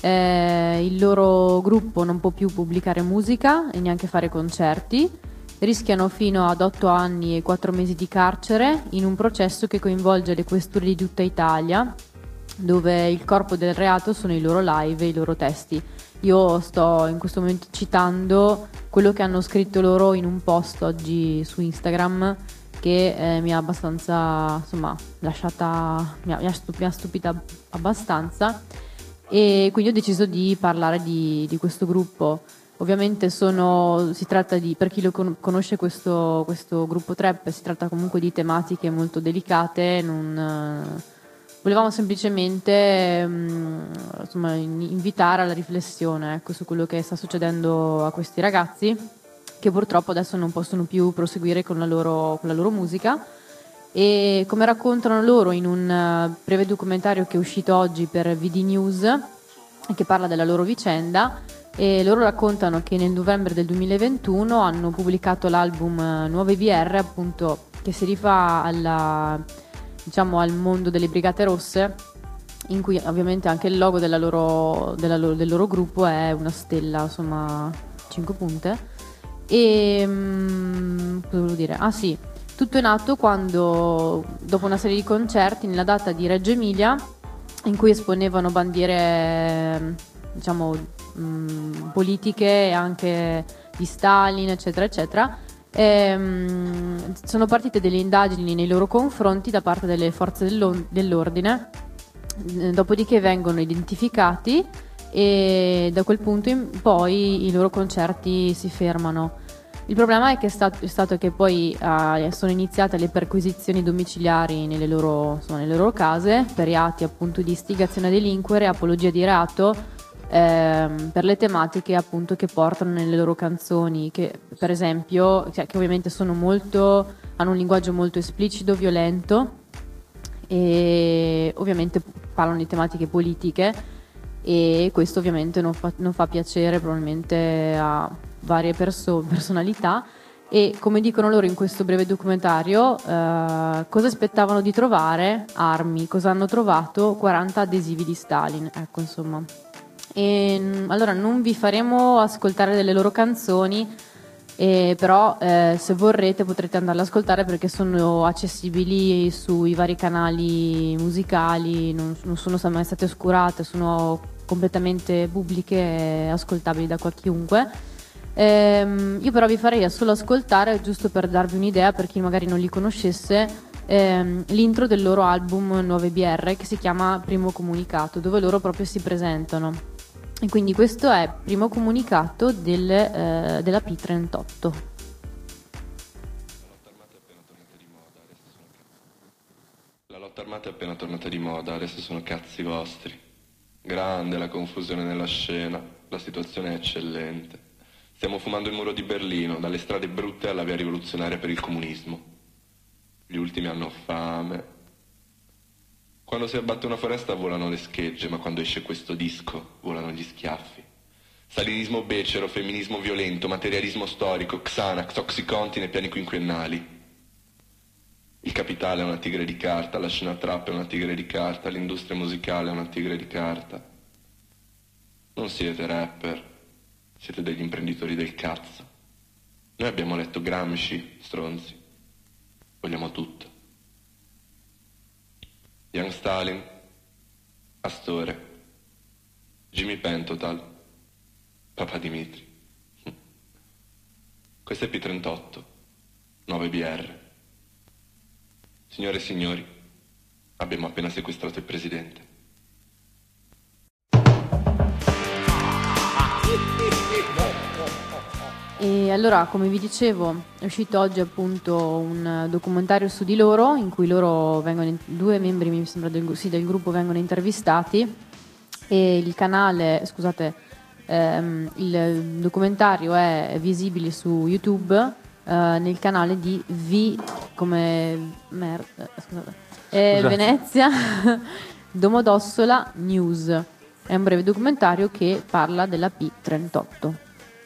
eh, il loro gruppo non può più pubblicare musica e neanche fare concerti. Rischiano fino ad otto anni e quattro mesi di carcere in un processo che coinvolge le questure di tutta Italia, dove il corpo del reato sono i loro live e i loro testi. Io sto in questo momento citando quello che hanno scritto loro in un post oggi su Instagram, che eh, mi ha abbastanza, insomma, lasciata, mi ha, mi ha, stup- mi ha stupita abbastanza, e quindi ho deciso di parlare di, di questo gruppo. Ovviamente sono, si tratta di, per chi lo con- conosce questo, questo gruppo trap, si tratta comunque di tematiche molto delicate. Non, eh, volevamo semplicemente mh, insomma, in- invitare alla riflessione, ecco, su quello che sta succedendo a questi ragazzi, che purtroppo adesso non possono più proseguire con la loro, con la loro musica. E come raccontano loro in un breve documentario che è uscito oggi per V D News e che parla della loro vicenda, e loro raccontano che nel novembre del duemilaventuno hanno pubblicato l'album Nuove B R, appunto, che si rifà alla, diciamo, al mondo delle Brigate Rosse, in cui ovviamente anche il logo della loro, della loro, del loro gruppo è una stella, insomma, cinque punte. E mh, cosa volevo dire? Ah sì, tutto è nato quando, dopo una serie di concerti nella data di Reggio Emilia, in cui esponevano bandiere, diciamo, mh, politiche e anche di Stalin, eccetera eccetera, e, mh, sono partite delle indagini nei loro confronti da parte delle forze dell'ordine, dopodiché vengono identificati e da quel punto in poi i loro concerti si fermano. Il problema è che è stato, è stato che poi uh, sono iniziate le perquisizioni domiciliari nelle loro, insomma, nelle loro case per reati appunto di istigazione a delinquere e apologia di reato, ehm, per le tematiche appunto che portano nelle loro canzoni, che per esempio, cioè, che ovviamente sono molto, hanno un linguaggio molto esplicito, violento, e ovviamente parlano di tematiche politiche, e questo ovviamente non fa, non fa piacere probabilmente a varie perso- personalità. E come dicono loro in questo breve documentario, eh, cosa aspettavano di trovare? Armi. Cosa hanno trovato? quaranta adesivi di Stalin, ecco, insomma. E allora non vi faremo ascoltare delle loro canzoni, eh, però eh, se vorrete potrete andarle ad ascoltare, perché sono accessibili sui vari canali musicali, non, non sono mai state oscurate, sono completamente pubbliche e ascoltabili da chiunque. Ehm, io però vi farei solo ascoltare, giusto per darvi un'idea, per chi magari non li conoscesse, ehm, l'intro del loro album Nuove B R, che si chiama Primo Comunicato, dove loro proprio si presentano. E quindi questo è Primo Comunicato del, eh, della P trentotto. La lotta armata è appena tornata di moda, adesso sono cazzi vostri. Grande la confusione nella scena, la situazione è eccellente. Stiamo fumando il muro di Berlino, dalle strade brutte alla via rivoluzionaria per il comunismo. Gli ultimi hanno fame. Quando si abbatte una foresta volano le schegge, ma quando esce questo disco volano gli schiaffi. Stalinismo becero, femminismo violento, materialismo storico, Xanax, oxycontin e piani quinquennali. Il capitale è una tigre di carta, la scena trap è una tigre di carta, l'industria musicale è una tigre di carta. Non siete rapper. Siete degli imprenditori del cazzo. Noi abbiamo letto Gramsci, stronzi. Vogliamo tutto. Young Stalin, Astore, Jimmy Pentotal, Papà Dimitri. Questo è P trentotto, Nuove B R. Signore e signori, abbiamo appena sequestrato il presidente. E allora, come vi dicevo, è uscito oggi appunto un documentario su di loro, in cui loro vengono, due membri mi sembra del, sì, del gruppo vengono intervistati, e il canale, scusate, ehm, il documentario è visibile su YouTube eh, nel canale di V come mer, scusate, eh, Venezia Domodossola News. È un breve documentario che parla della P trentotto.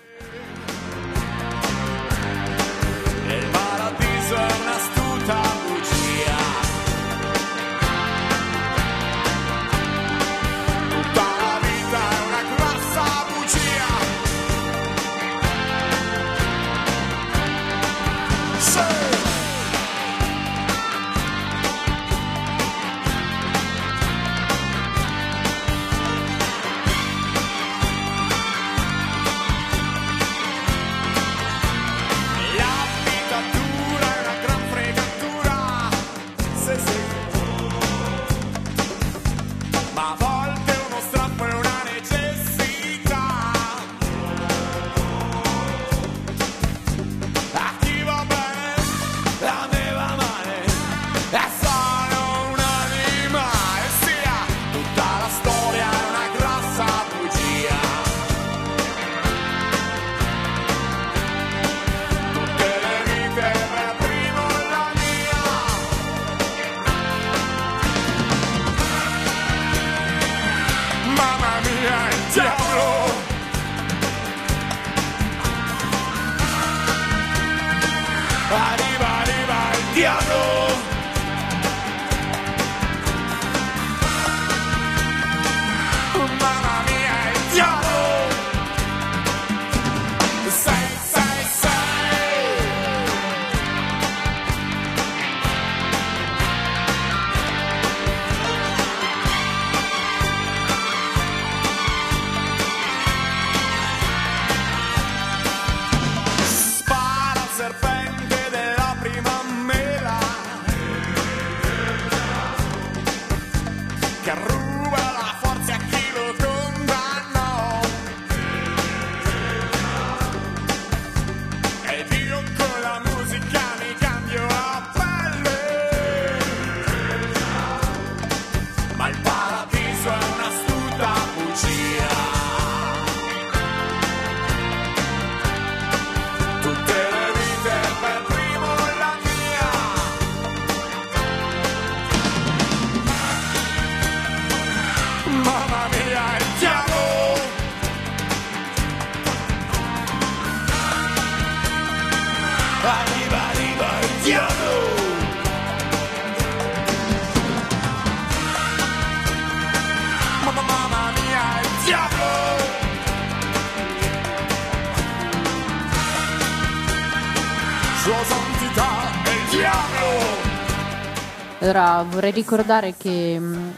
Allora, vorrei ricordare che mh,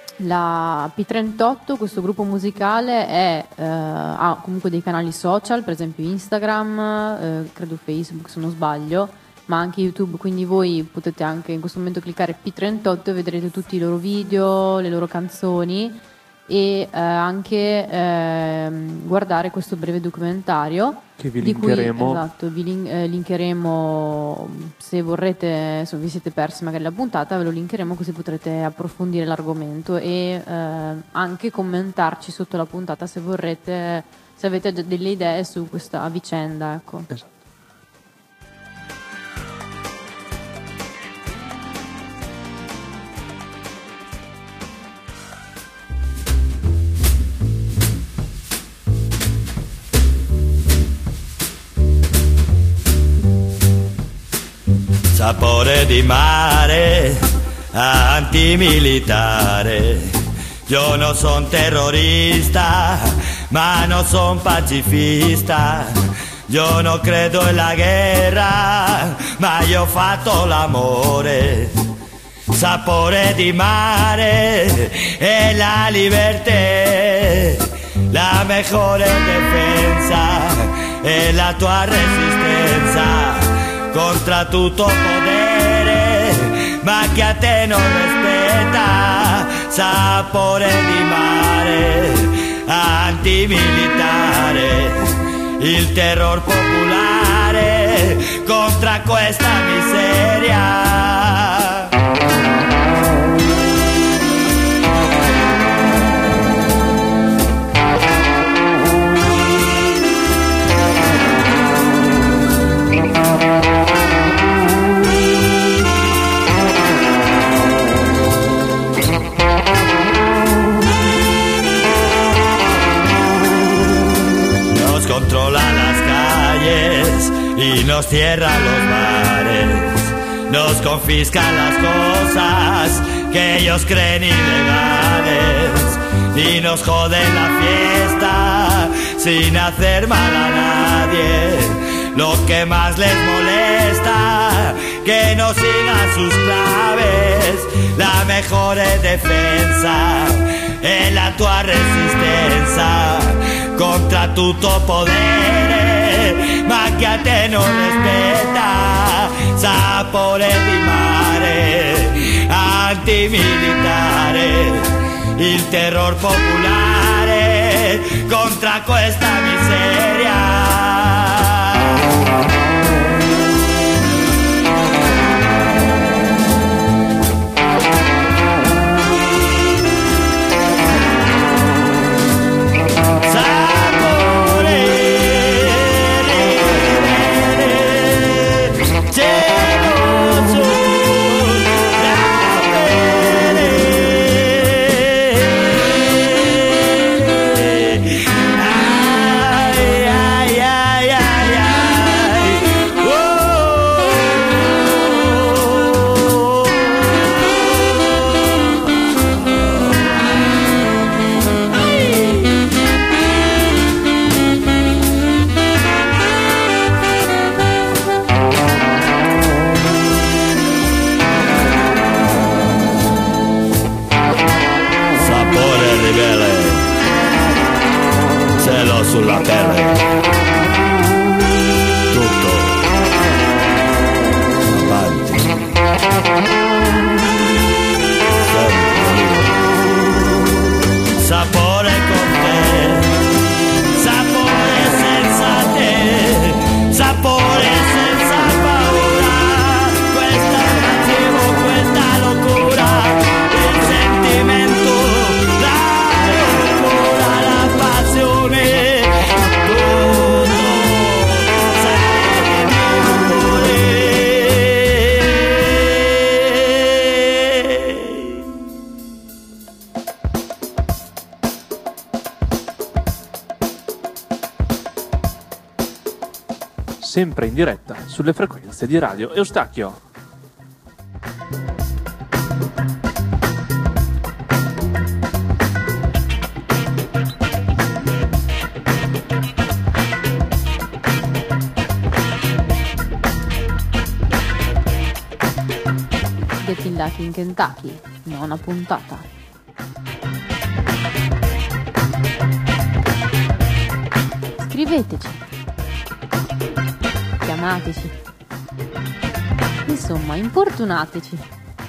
la P trentotto, questo gruppo musicale, è, eh, ha comunque dei canali social, per esempio Instagram, eh, credo Facebook se non sbaglio, ma anche YouTube, quindi voi potete anche in questo momento cliccare P trentotto e vedrete tutti i loro video, le loro canzoni e eh, anche eh, guardare questo breve documentario che vi di linkeremo. Cui, esatto, vi lin- eh, linkeremo, se vorrete, se vi siete persi magari la puntata, ve lo linkeremo così potrete approfondire l'argomento e eh, anche commentarci sotto la puntata se vorrete, se avete già delle idee su questa vicenda, ecco. Esatto. Sapore di mare, antimilitare. Io non son terrorista, ma non son pacifista. Io non credo nella guerra, ma io ho fatto l'amore. Sapore di mare e la libertà, la mejore defensa è la tua resistenza contra tutto potere, ma che a te non rispetta. Sapore di mare, antimilitare. il terror popolare contro questa miseria. Controla las calles y nos cierra los bares, nos confiscan las cosas que ellos creen ilegales y nos joden la fiesta sin hacer mal a nadie. Lo que más les molesta, que no sigan sus claves, la mejor defensa è la tua resistenza contra tutto potere, ma che a te non rispetta, sapore di mare, antimilitare, il terror popolare contra questa miseria. Sulla pelle tutto avanti, sempre sapore con te, sapore senza te, sapore senza paura, questa è cattivo, questa locura, il sentimento, la locura, la passione. Sempre in diretta sulle frequenze di Radio Eustachio. Get in Lucky in Kentucky, nona puntata. Scriveteci, chiamateci, insomma importunateci.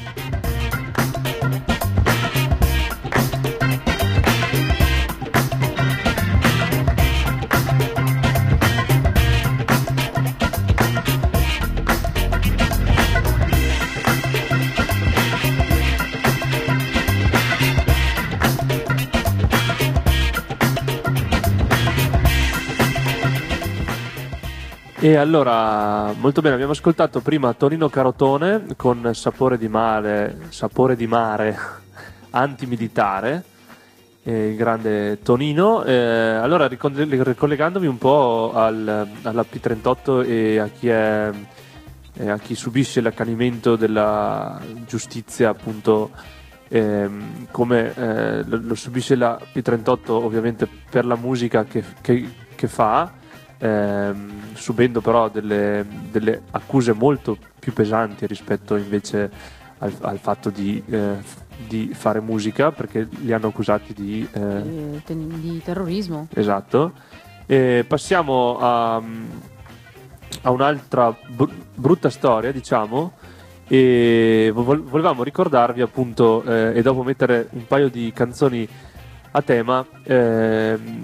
E allora, molto bene, abbiamo ascoltato prima Tonino Carotone con Sapore di mare, sapore di mare antimilitare, eh, il grande Tonino. Eh, allora, ricollegandomi un po' al, alla P trentotto e a chi, è, eh, a chi subisce l'accanimento della giustizia, appunto, eh, come eh, lo, lo subisce la P trentotto ovviamente per la musica che, che, che fa, Ehm, subendo però delle, delle accuse molto più pesanti rispetto invece al, al fatto di, eh, di fare musica, perché li hanno accusati di, eh, di terrorismo. Esatto. E passiamo a, a un'altra br- brutta storia, diciamo, e vo- volevamo ricordarvi appunto, eh, e dopo mettere un paio di canzoni a tema, eh,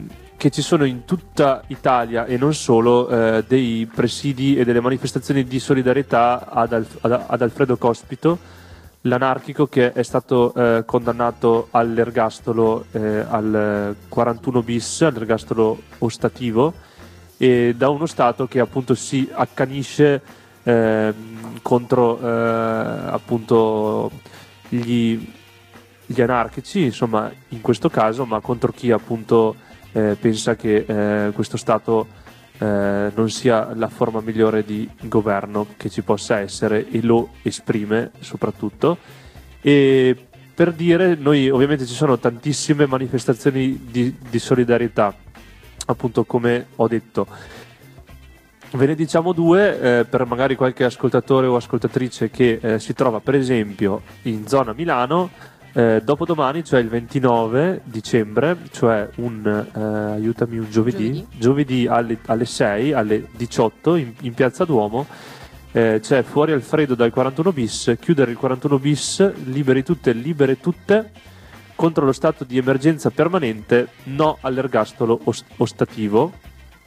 che ci sono in tutta Italia e non solo eh, dei presidi e delle manifestazioni di solidarietà ad, Alf- ad, ad Alfredo Cospito, l'anarchico che è stato eh, condannato all'ergastolo eh, al quarantuno bis, all'ergastolo ostativo, e da uno Stato che appunto si accanisce eh, contro eh, appunto gli, gli anarchici, insomma in questo caso, ma contro chi appunto Eh, pensa che eh, questo Stato eh, non sia la forma migliore di governo che ci possa essere, e lo esprime soprattutto. E per dire, noi ovviamente ci sono tantissime manifestazioni di, di solidarietà, appunto come ho detto. Ve ne diciamo due eh, per magari qualche ascoltatore o ascoltatrice che eh, si trova per esempio in zona Milano. Eh, dopodomani, cioè il ventinove dicembre, cioè un eh, aiutami un giovedì, giovedì, giovedì alle, alle sei, alle diciotto in, in Piazza Duomo eh, c'è Fuori Alfredo dal quarantuno bis, chiudere il quarantuno bis, liberi tutte, libere tutte, contro lo stato di emergenza permanente, no all'ergastolo ost- ostativo.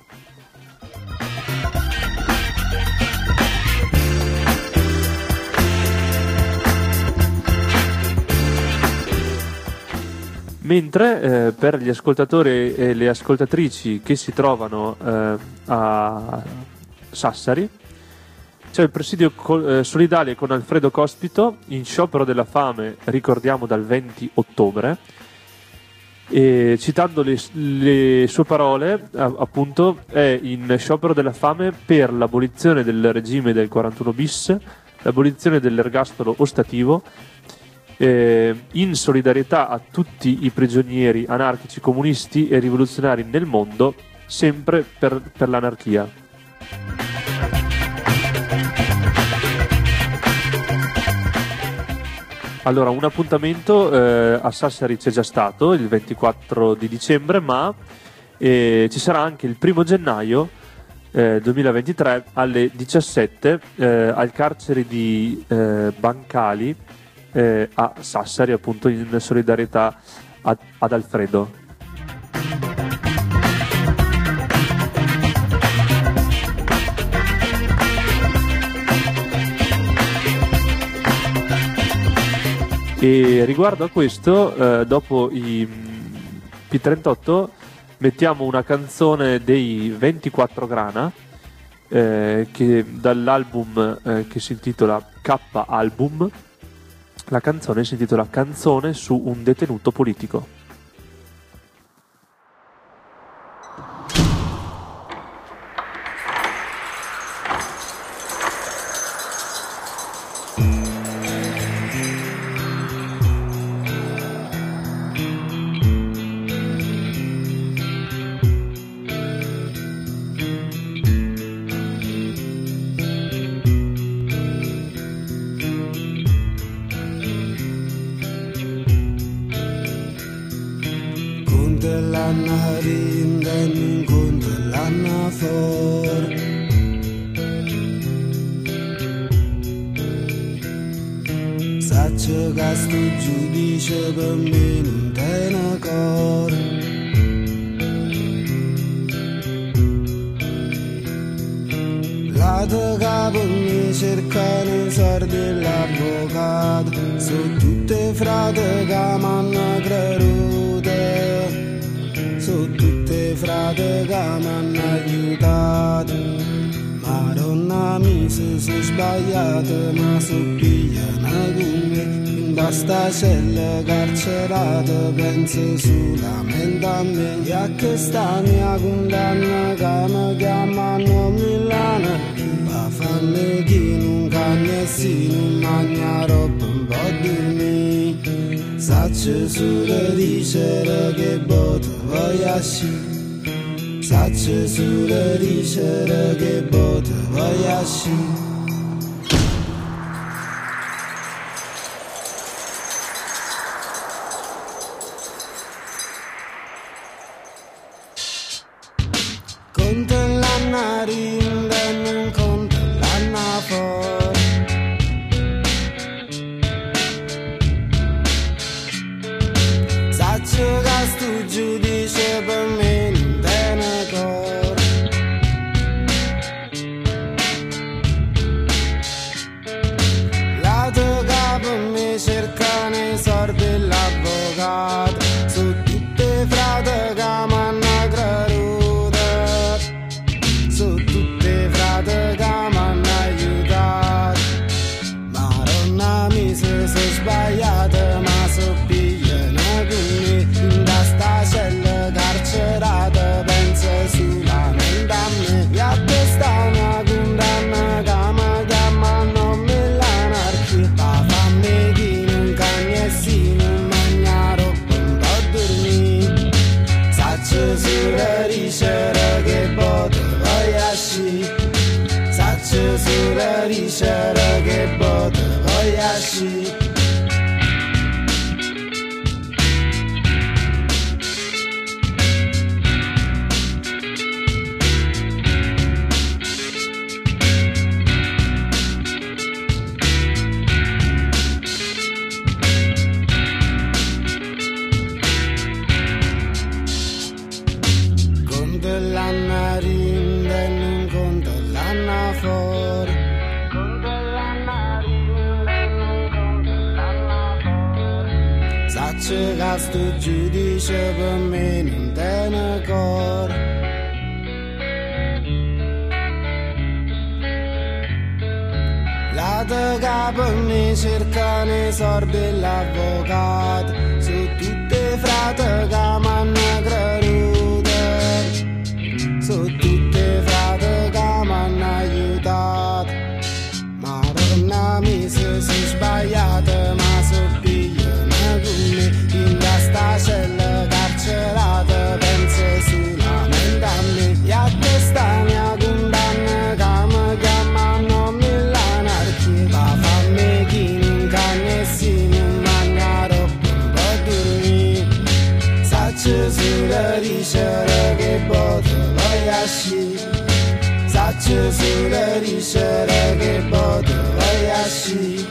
Mentre eh, per gli ascoltatori e le ascoltatrici che si trovano eh, a Sassari c'è il presidio col- eh, solidale con Alfredo Cospito in sciopero della fame, ricordiamo dal venti ottobre, e citando le, le sue parole a- appunto è in sciopero della fame per l'abolizione del regime del quarantuno bis, l'abolizione dell'ergastolo ostativo, Eh, in solidarietà a tutti i prigionieri anarchici, comunisti e rivoluzionari nel mondo, sempre per, per l'anarchia. Allora, un appuntamento eh, a Sassari c'è già stato il ventiquattro di dicembre, ma eh, ci sarà anche il primo gennaio eh, duemilaventitré alle diciassette eh, al carcere di eh, Bancali Eh, a Sassari, appunto in solidarietà ad, ad Alfredo. E riguardo a questo, eh, dopo i P trentotto mettiamo una canzone dei ventiquattro Grana eh, che dall'album eh, che si intitola K Album. La canzone si intitola Canzone su un detenuto politico. Cella carcerata penso solamente a me, e a questa mia condanna che mi chiamano Milano, ma fanno chi non cambia e si non mangia roba un po' di me. Saccio solo dicere che botte voglio sci, saccio solo dicere che botte voglio sci. Giudice per me non Sacci sulla ricera che botte voglia sci. Sacci che sto giudice per me non tiene cuore. La che per me cercano i sordi e l'avvocato, su tutte frate che m'hanno creduto, su tutte frate che m'hanno aiutato. Ma per una mise si sbagliate, ma so pigliano come in questa cella carcerata, penso solamente a me. E a questa mia condanna che mi chiamano mill'anarchia, ma fammi chi non canne si non mangia roba un po' dormire. Sacci sulla ricera che botte voglia sci. Sacci sulla ricera che botte voglia sci.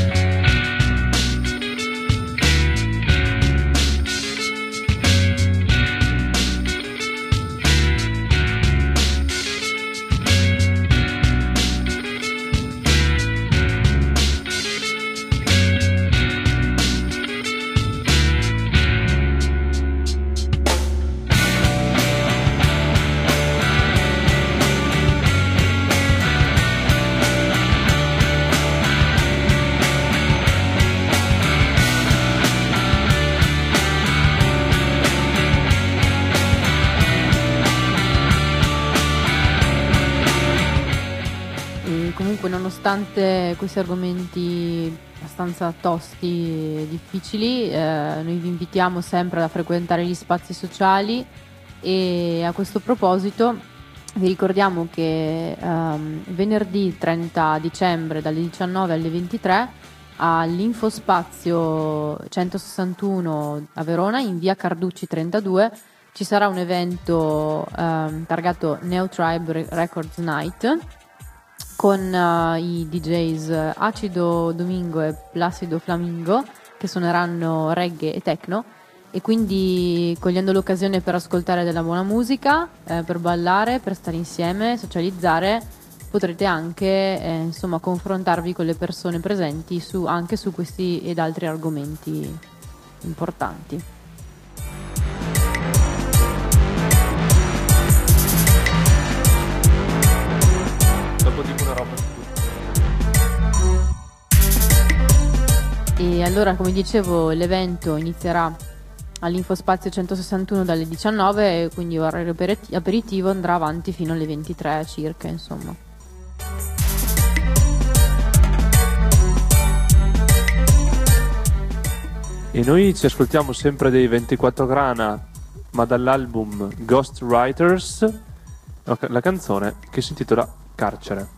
Nonostante questi argomenti abbastanza tosti e difficili, eh, noi vi invitiamo sempre a frequentare gli spazi sociali e a questo proposito vi ricordiamo che ehm, venerdì trenta dicembre dalle diciannove alle ventitré all'Infospazio centosessantuno a Verona in via Carducci trentadue ci sarà un evento ehm, targato Neo Tribe Records Night con uh, i D Js Acido Domingo e Placido Flamingo che suoneranno reggae e techno, e quindi cogliendo l'occasione per ascoltare della buona musica, eh, per ballare, per stare insieme, socializzare, potrete anche eh, insomma confrontarvi con le persone presenti su, anche su questi ed altri argomenti importanti. E allora, come dicevo, l'evento inizierà all'Infospazio centosessantuno dalle diciannove, quindi orario aperitivo andrà avanti fino alle ventitré circa, insomma. E noi ci ascoltiamo sempre dei ventiquattro grana, ma dall'album Ghost Writers, la canzone che si intitola Carcere.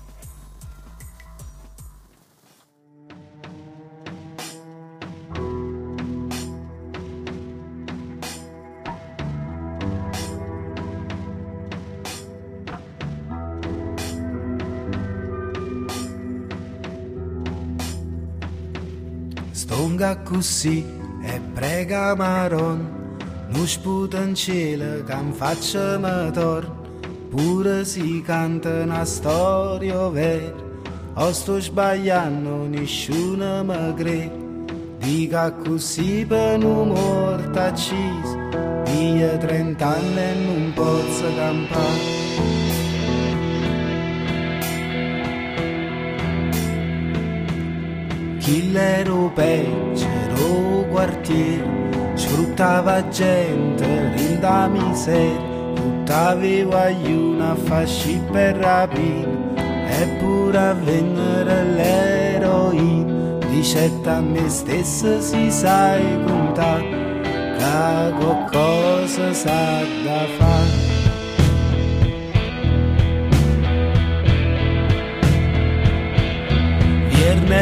Stonga così e prega Maron, non sputa in cielo che mi faccia motor, pure si canta una storia vera, o sto sbagliando nessuno mi crede, dica così per un morto acceso, via trent'anni e non posso campare. Chi l'ero peggio, ero quartiere, sfruttava gente, rinda miseria, buttava una fasci per rapina, eppure a vendere l'eroina, dicette a me stesso si sai contare, che qualcosa sa da fare.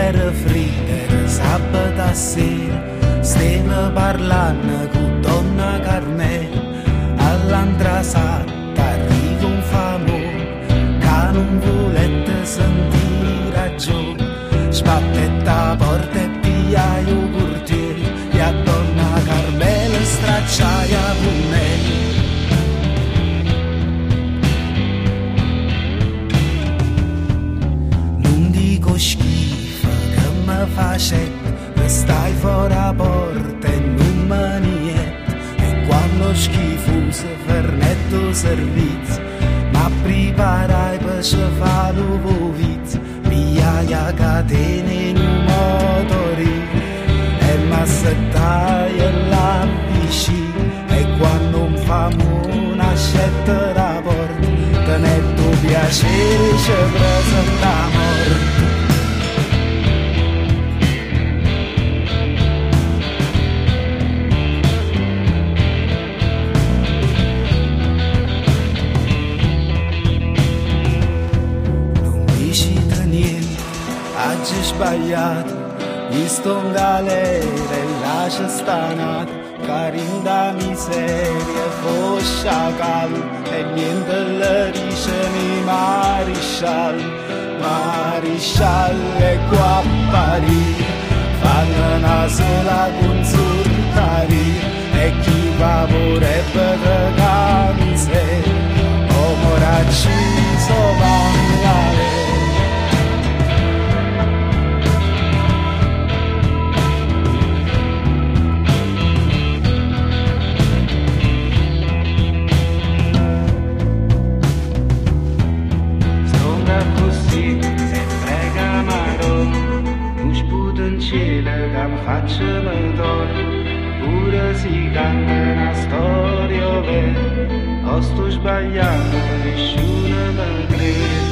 era fredda, era sabato sera, stiamo parlando con donna Carmela, all'altra satta arriva un famone, che non volette sentire ragione, spattetta porta e pia io portiere, e a donna Carmela stracciaia punnelli. Non dico schifo che mi facette, stai fuori a porta e non mi niente, e quando schifoso fernetto servizio, ma preparai per fare l'uovo vizio, migliaia catene in un motorino, e mi assettai la vicino, e quando un famo nascette la porta, tenetto piacere ci presenta la morte. Oggi sbagliato, visto in galera e lascia stanato, carinda miseria, foscia calma, e niente le dice ni marisciallo, marisciallo è qua a Parigi, fanno una sola consultaria, e chi va vorrebbe la miseria, o moracci sovangale. Facciamo d'oro, pure si canta una storia vera, o sto sbagliando, nessuno mi crede.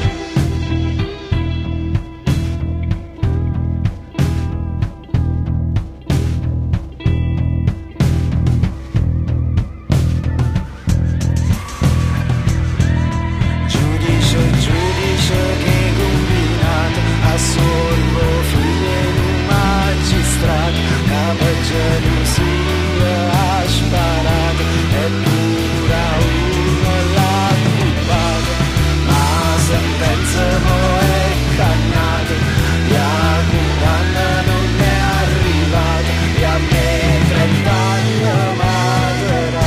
Giudice, giudice che combinato, assolvo fine in un magistrato, la gelosia ha sparato, eppure uno l'ha culpato, la sentenza mo è cagnata, la condanna non è arrivata, e a me trent'anni materà.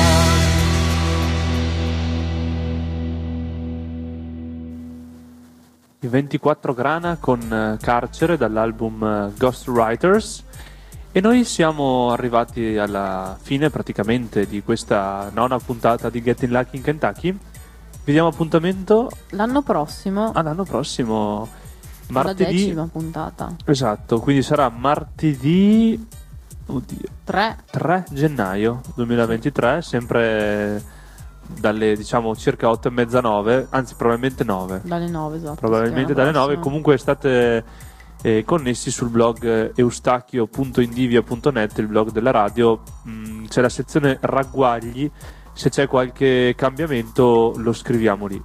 I ventiquattro Grana con Carcere dall'album Ghostwriters, e noi siamo arrivati alla fine praticamente di questa nona puntata di Getting Lucky in Kentucky. Vi diamo appuntamento l'anno prossimo, all'anno prossimo martedì, la decima puntata, esatto, quindi sarà martedì oddio, tre tre gennaio duemilaventitré, sempre dalle diciamo circa otto e mezza nove, anzi probabilmente nove, dalle nove, esatto, probabilmente dalle nove. Comunque state eh, connessi sul blog eustachio punto indivia punto net, il blog della radio. Mm, c'è la sezione ragguagli, se c'è qualche cambiamento lo scriviamo lì.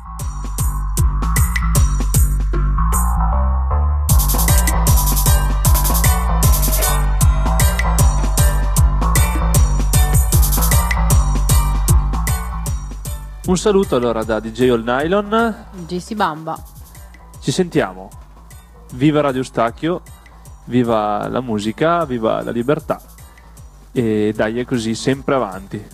Un saluto allora da D J All Nylon, J C Bamba. Ci sentiamo. Viva Radio Eustachio, viva la musica, viva la libertà, e dai, è così sempre avanti.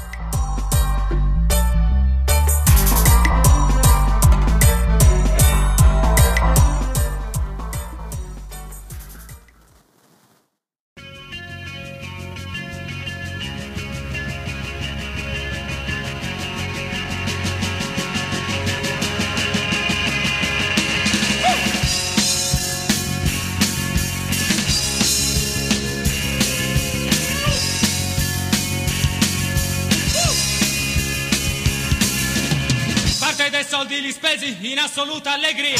Soldi li spesi in assoluta allegria,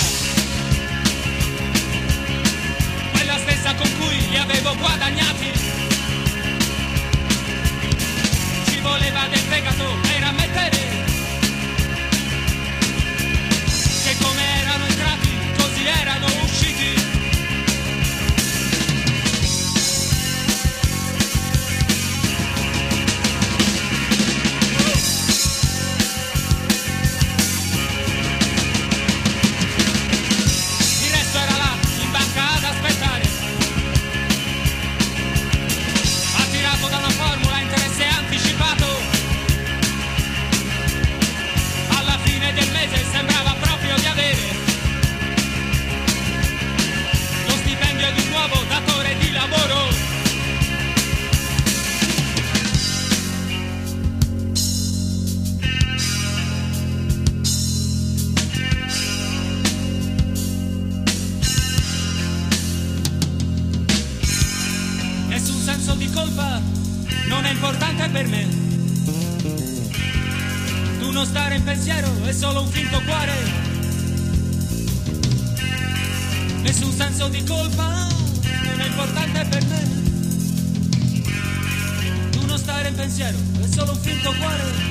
quella stessa con cui li avevo guadagnati. Ci voleva del fegato per ammettere che come erano entrati così erano usciti. pensiero è solo un finto cuore. Nessun senso di colpa, non è importante per me. Tu non stare in pensiero è solo un finto cuore.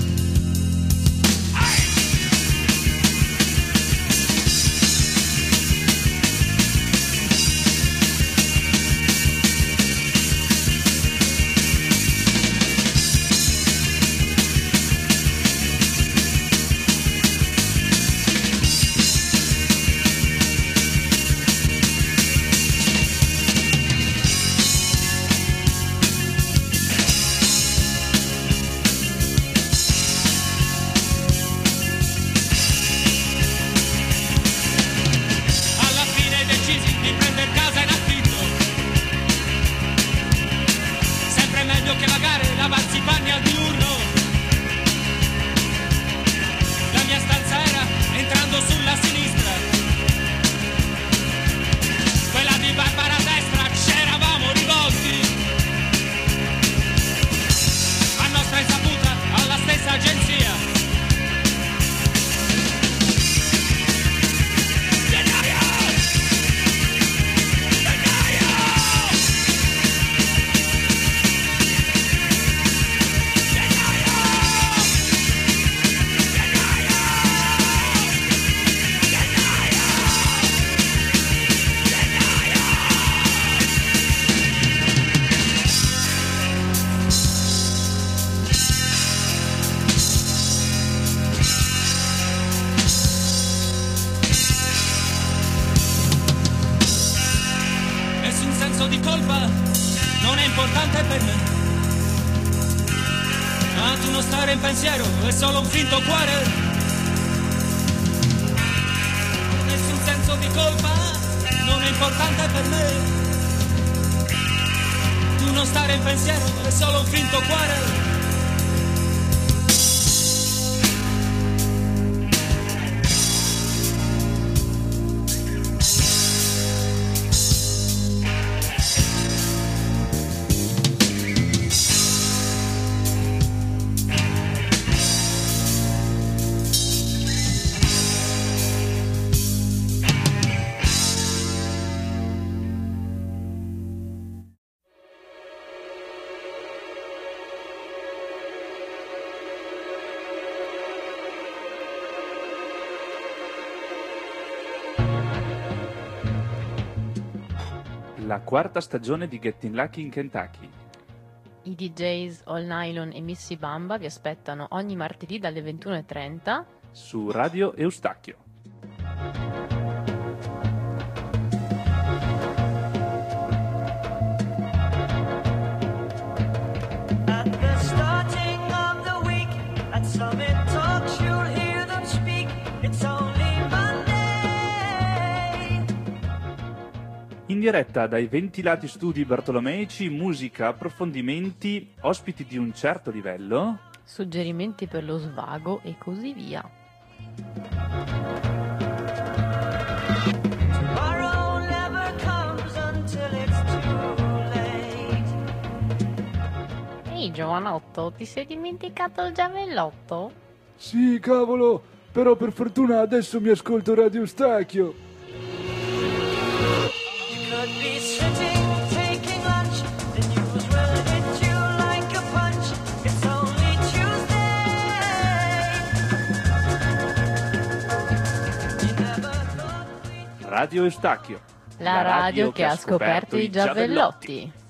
È solo un finto cuore. Nessun senso di colpa, non è importante per me. Tu non stare in pensiero, è solo un finto cuore. La quarta stagione di Getting Lucky in Kentucky. I D Js All Nylon e Missy Bamba vi aspettano ogni martedì dalle ventuno e trenta su Radio Eustachio. At the starting of the week, at Summit Talks you'll hear them speak. It's only Monday. In diretta dai ventilati studi Bartolomeici, musica, approfondimenti, ospiti di un certo livello, suggerimenti per lo svago e così via. Tomorrow never comes until it's too late. Ehi giovanotto, ti sei dimenticato il giavellotto? Sì, cavolo, però per fortuna adesso mi ascolto Radio Eustachio. Could be sitting, taking lunch. The news will hit you like a punch. It's only Tuesday. You never thought we'd... Radio Eustachio, la radio che ha scoperto i giavellotti.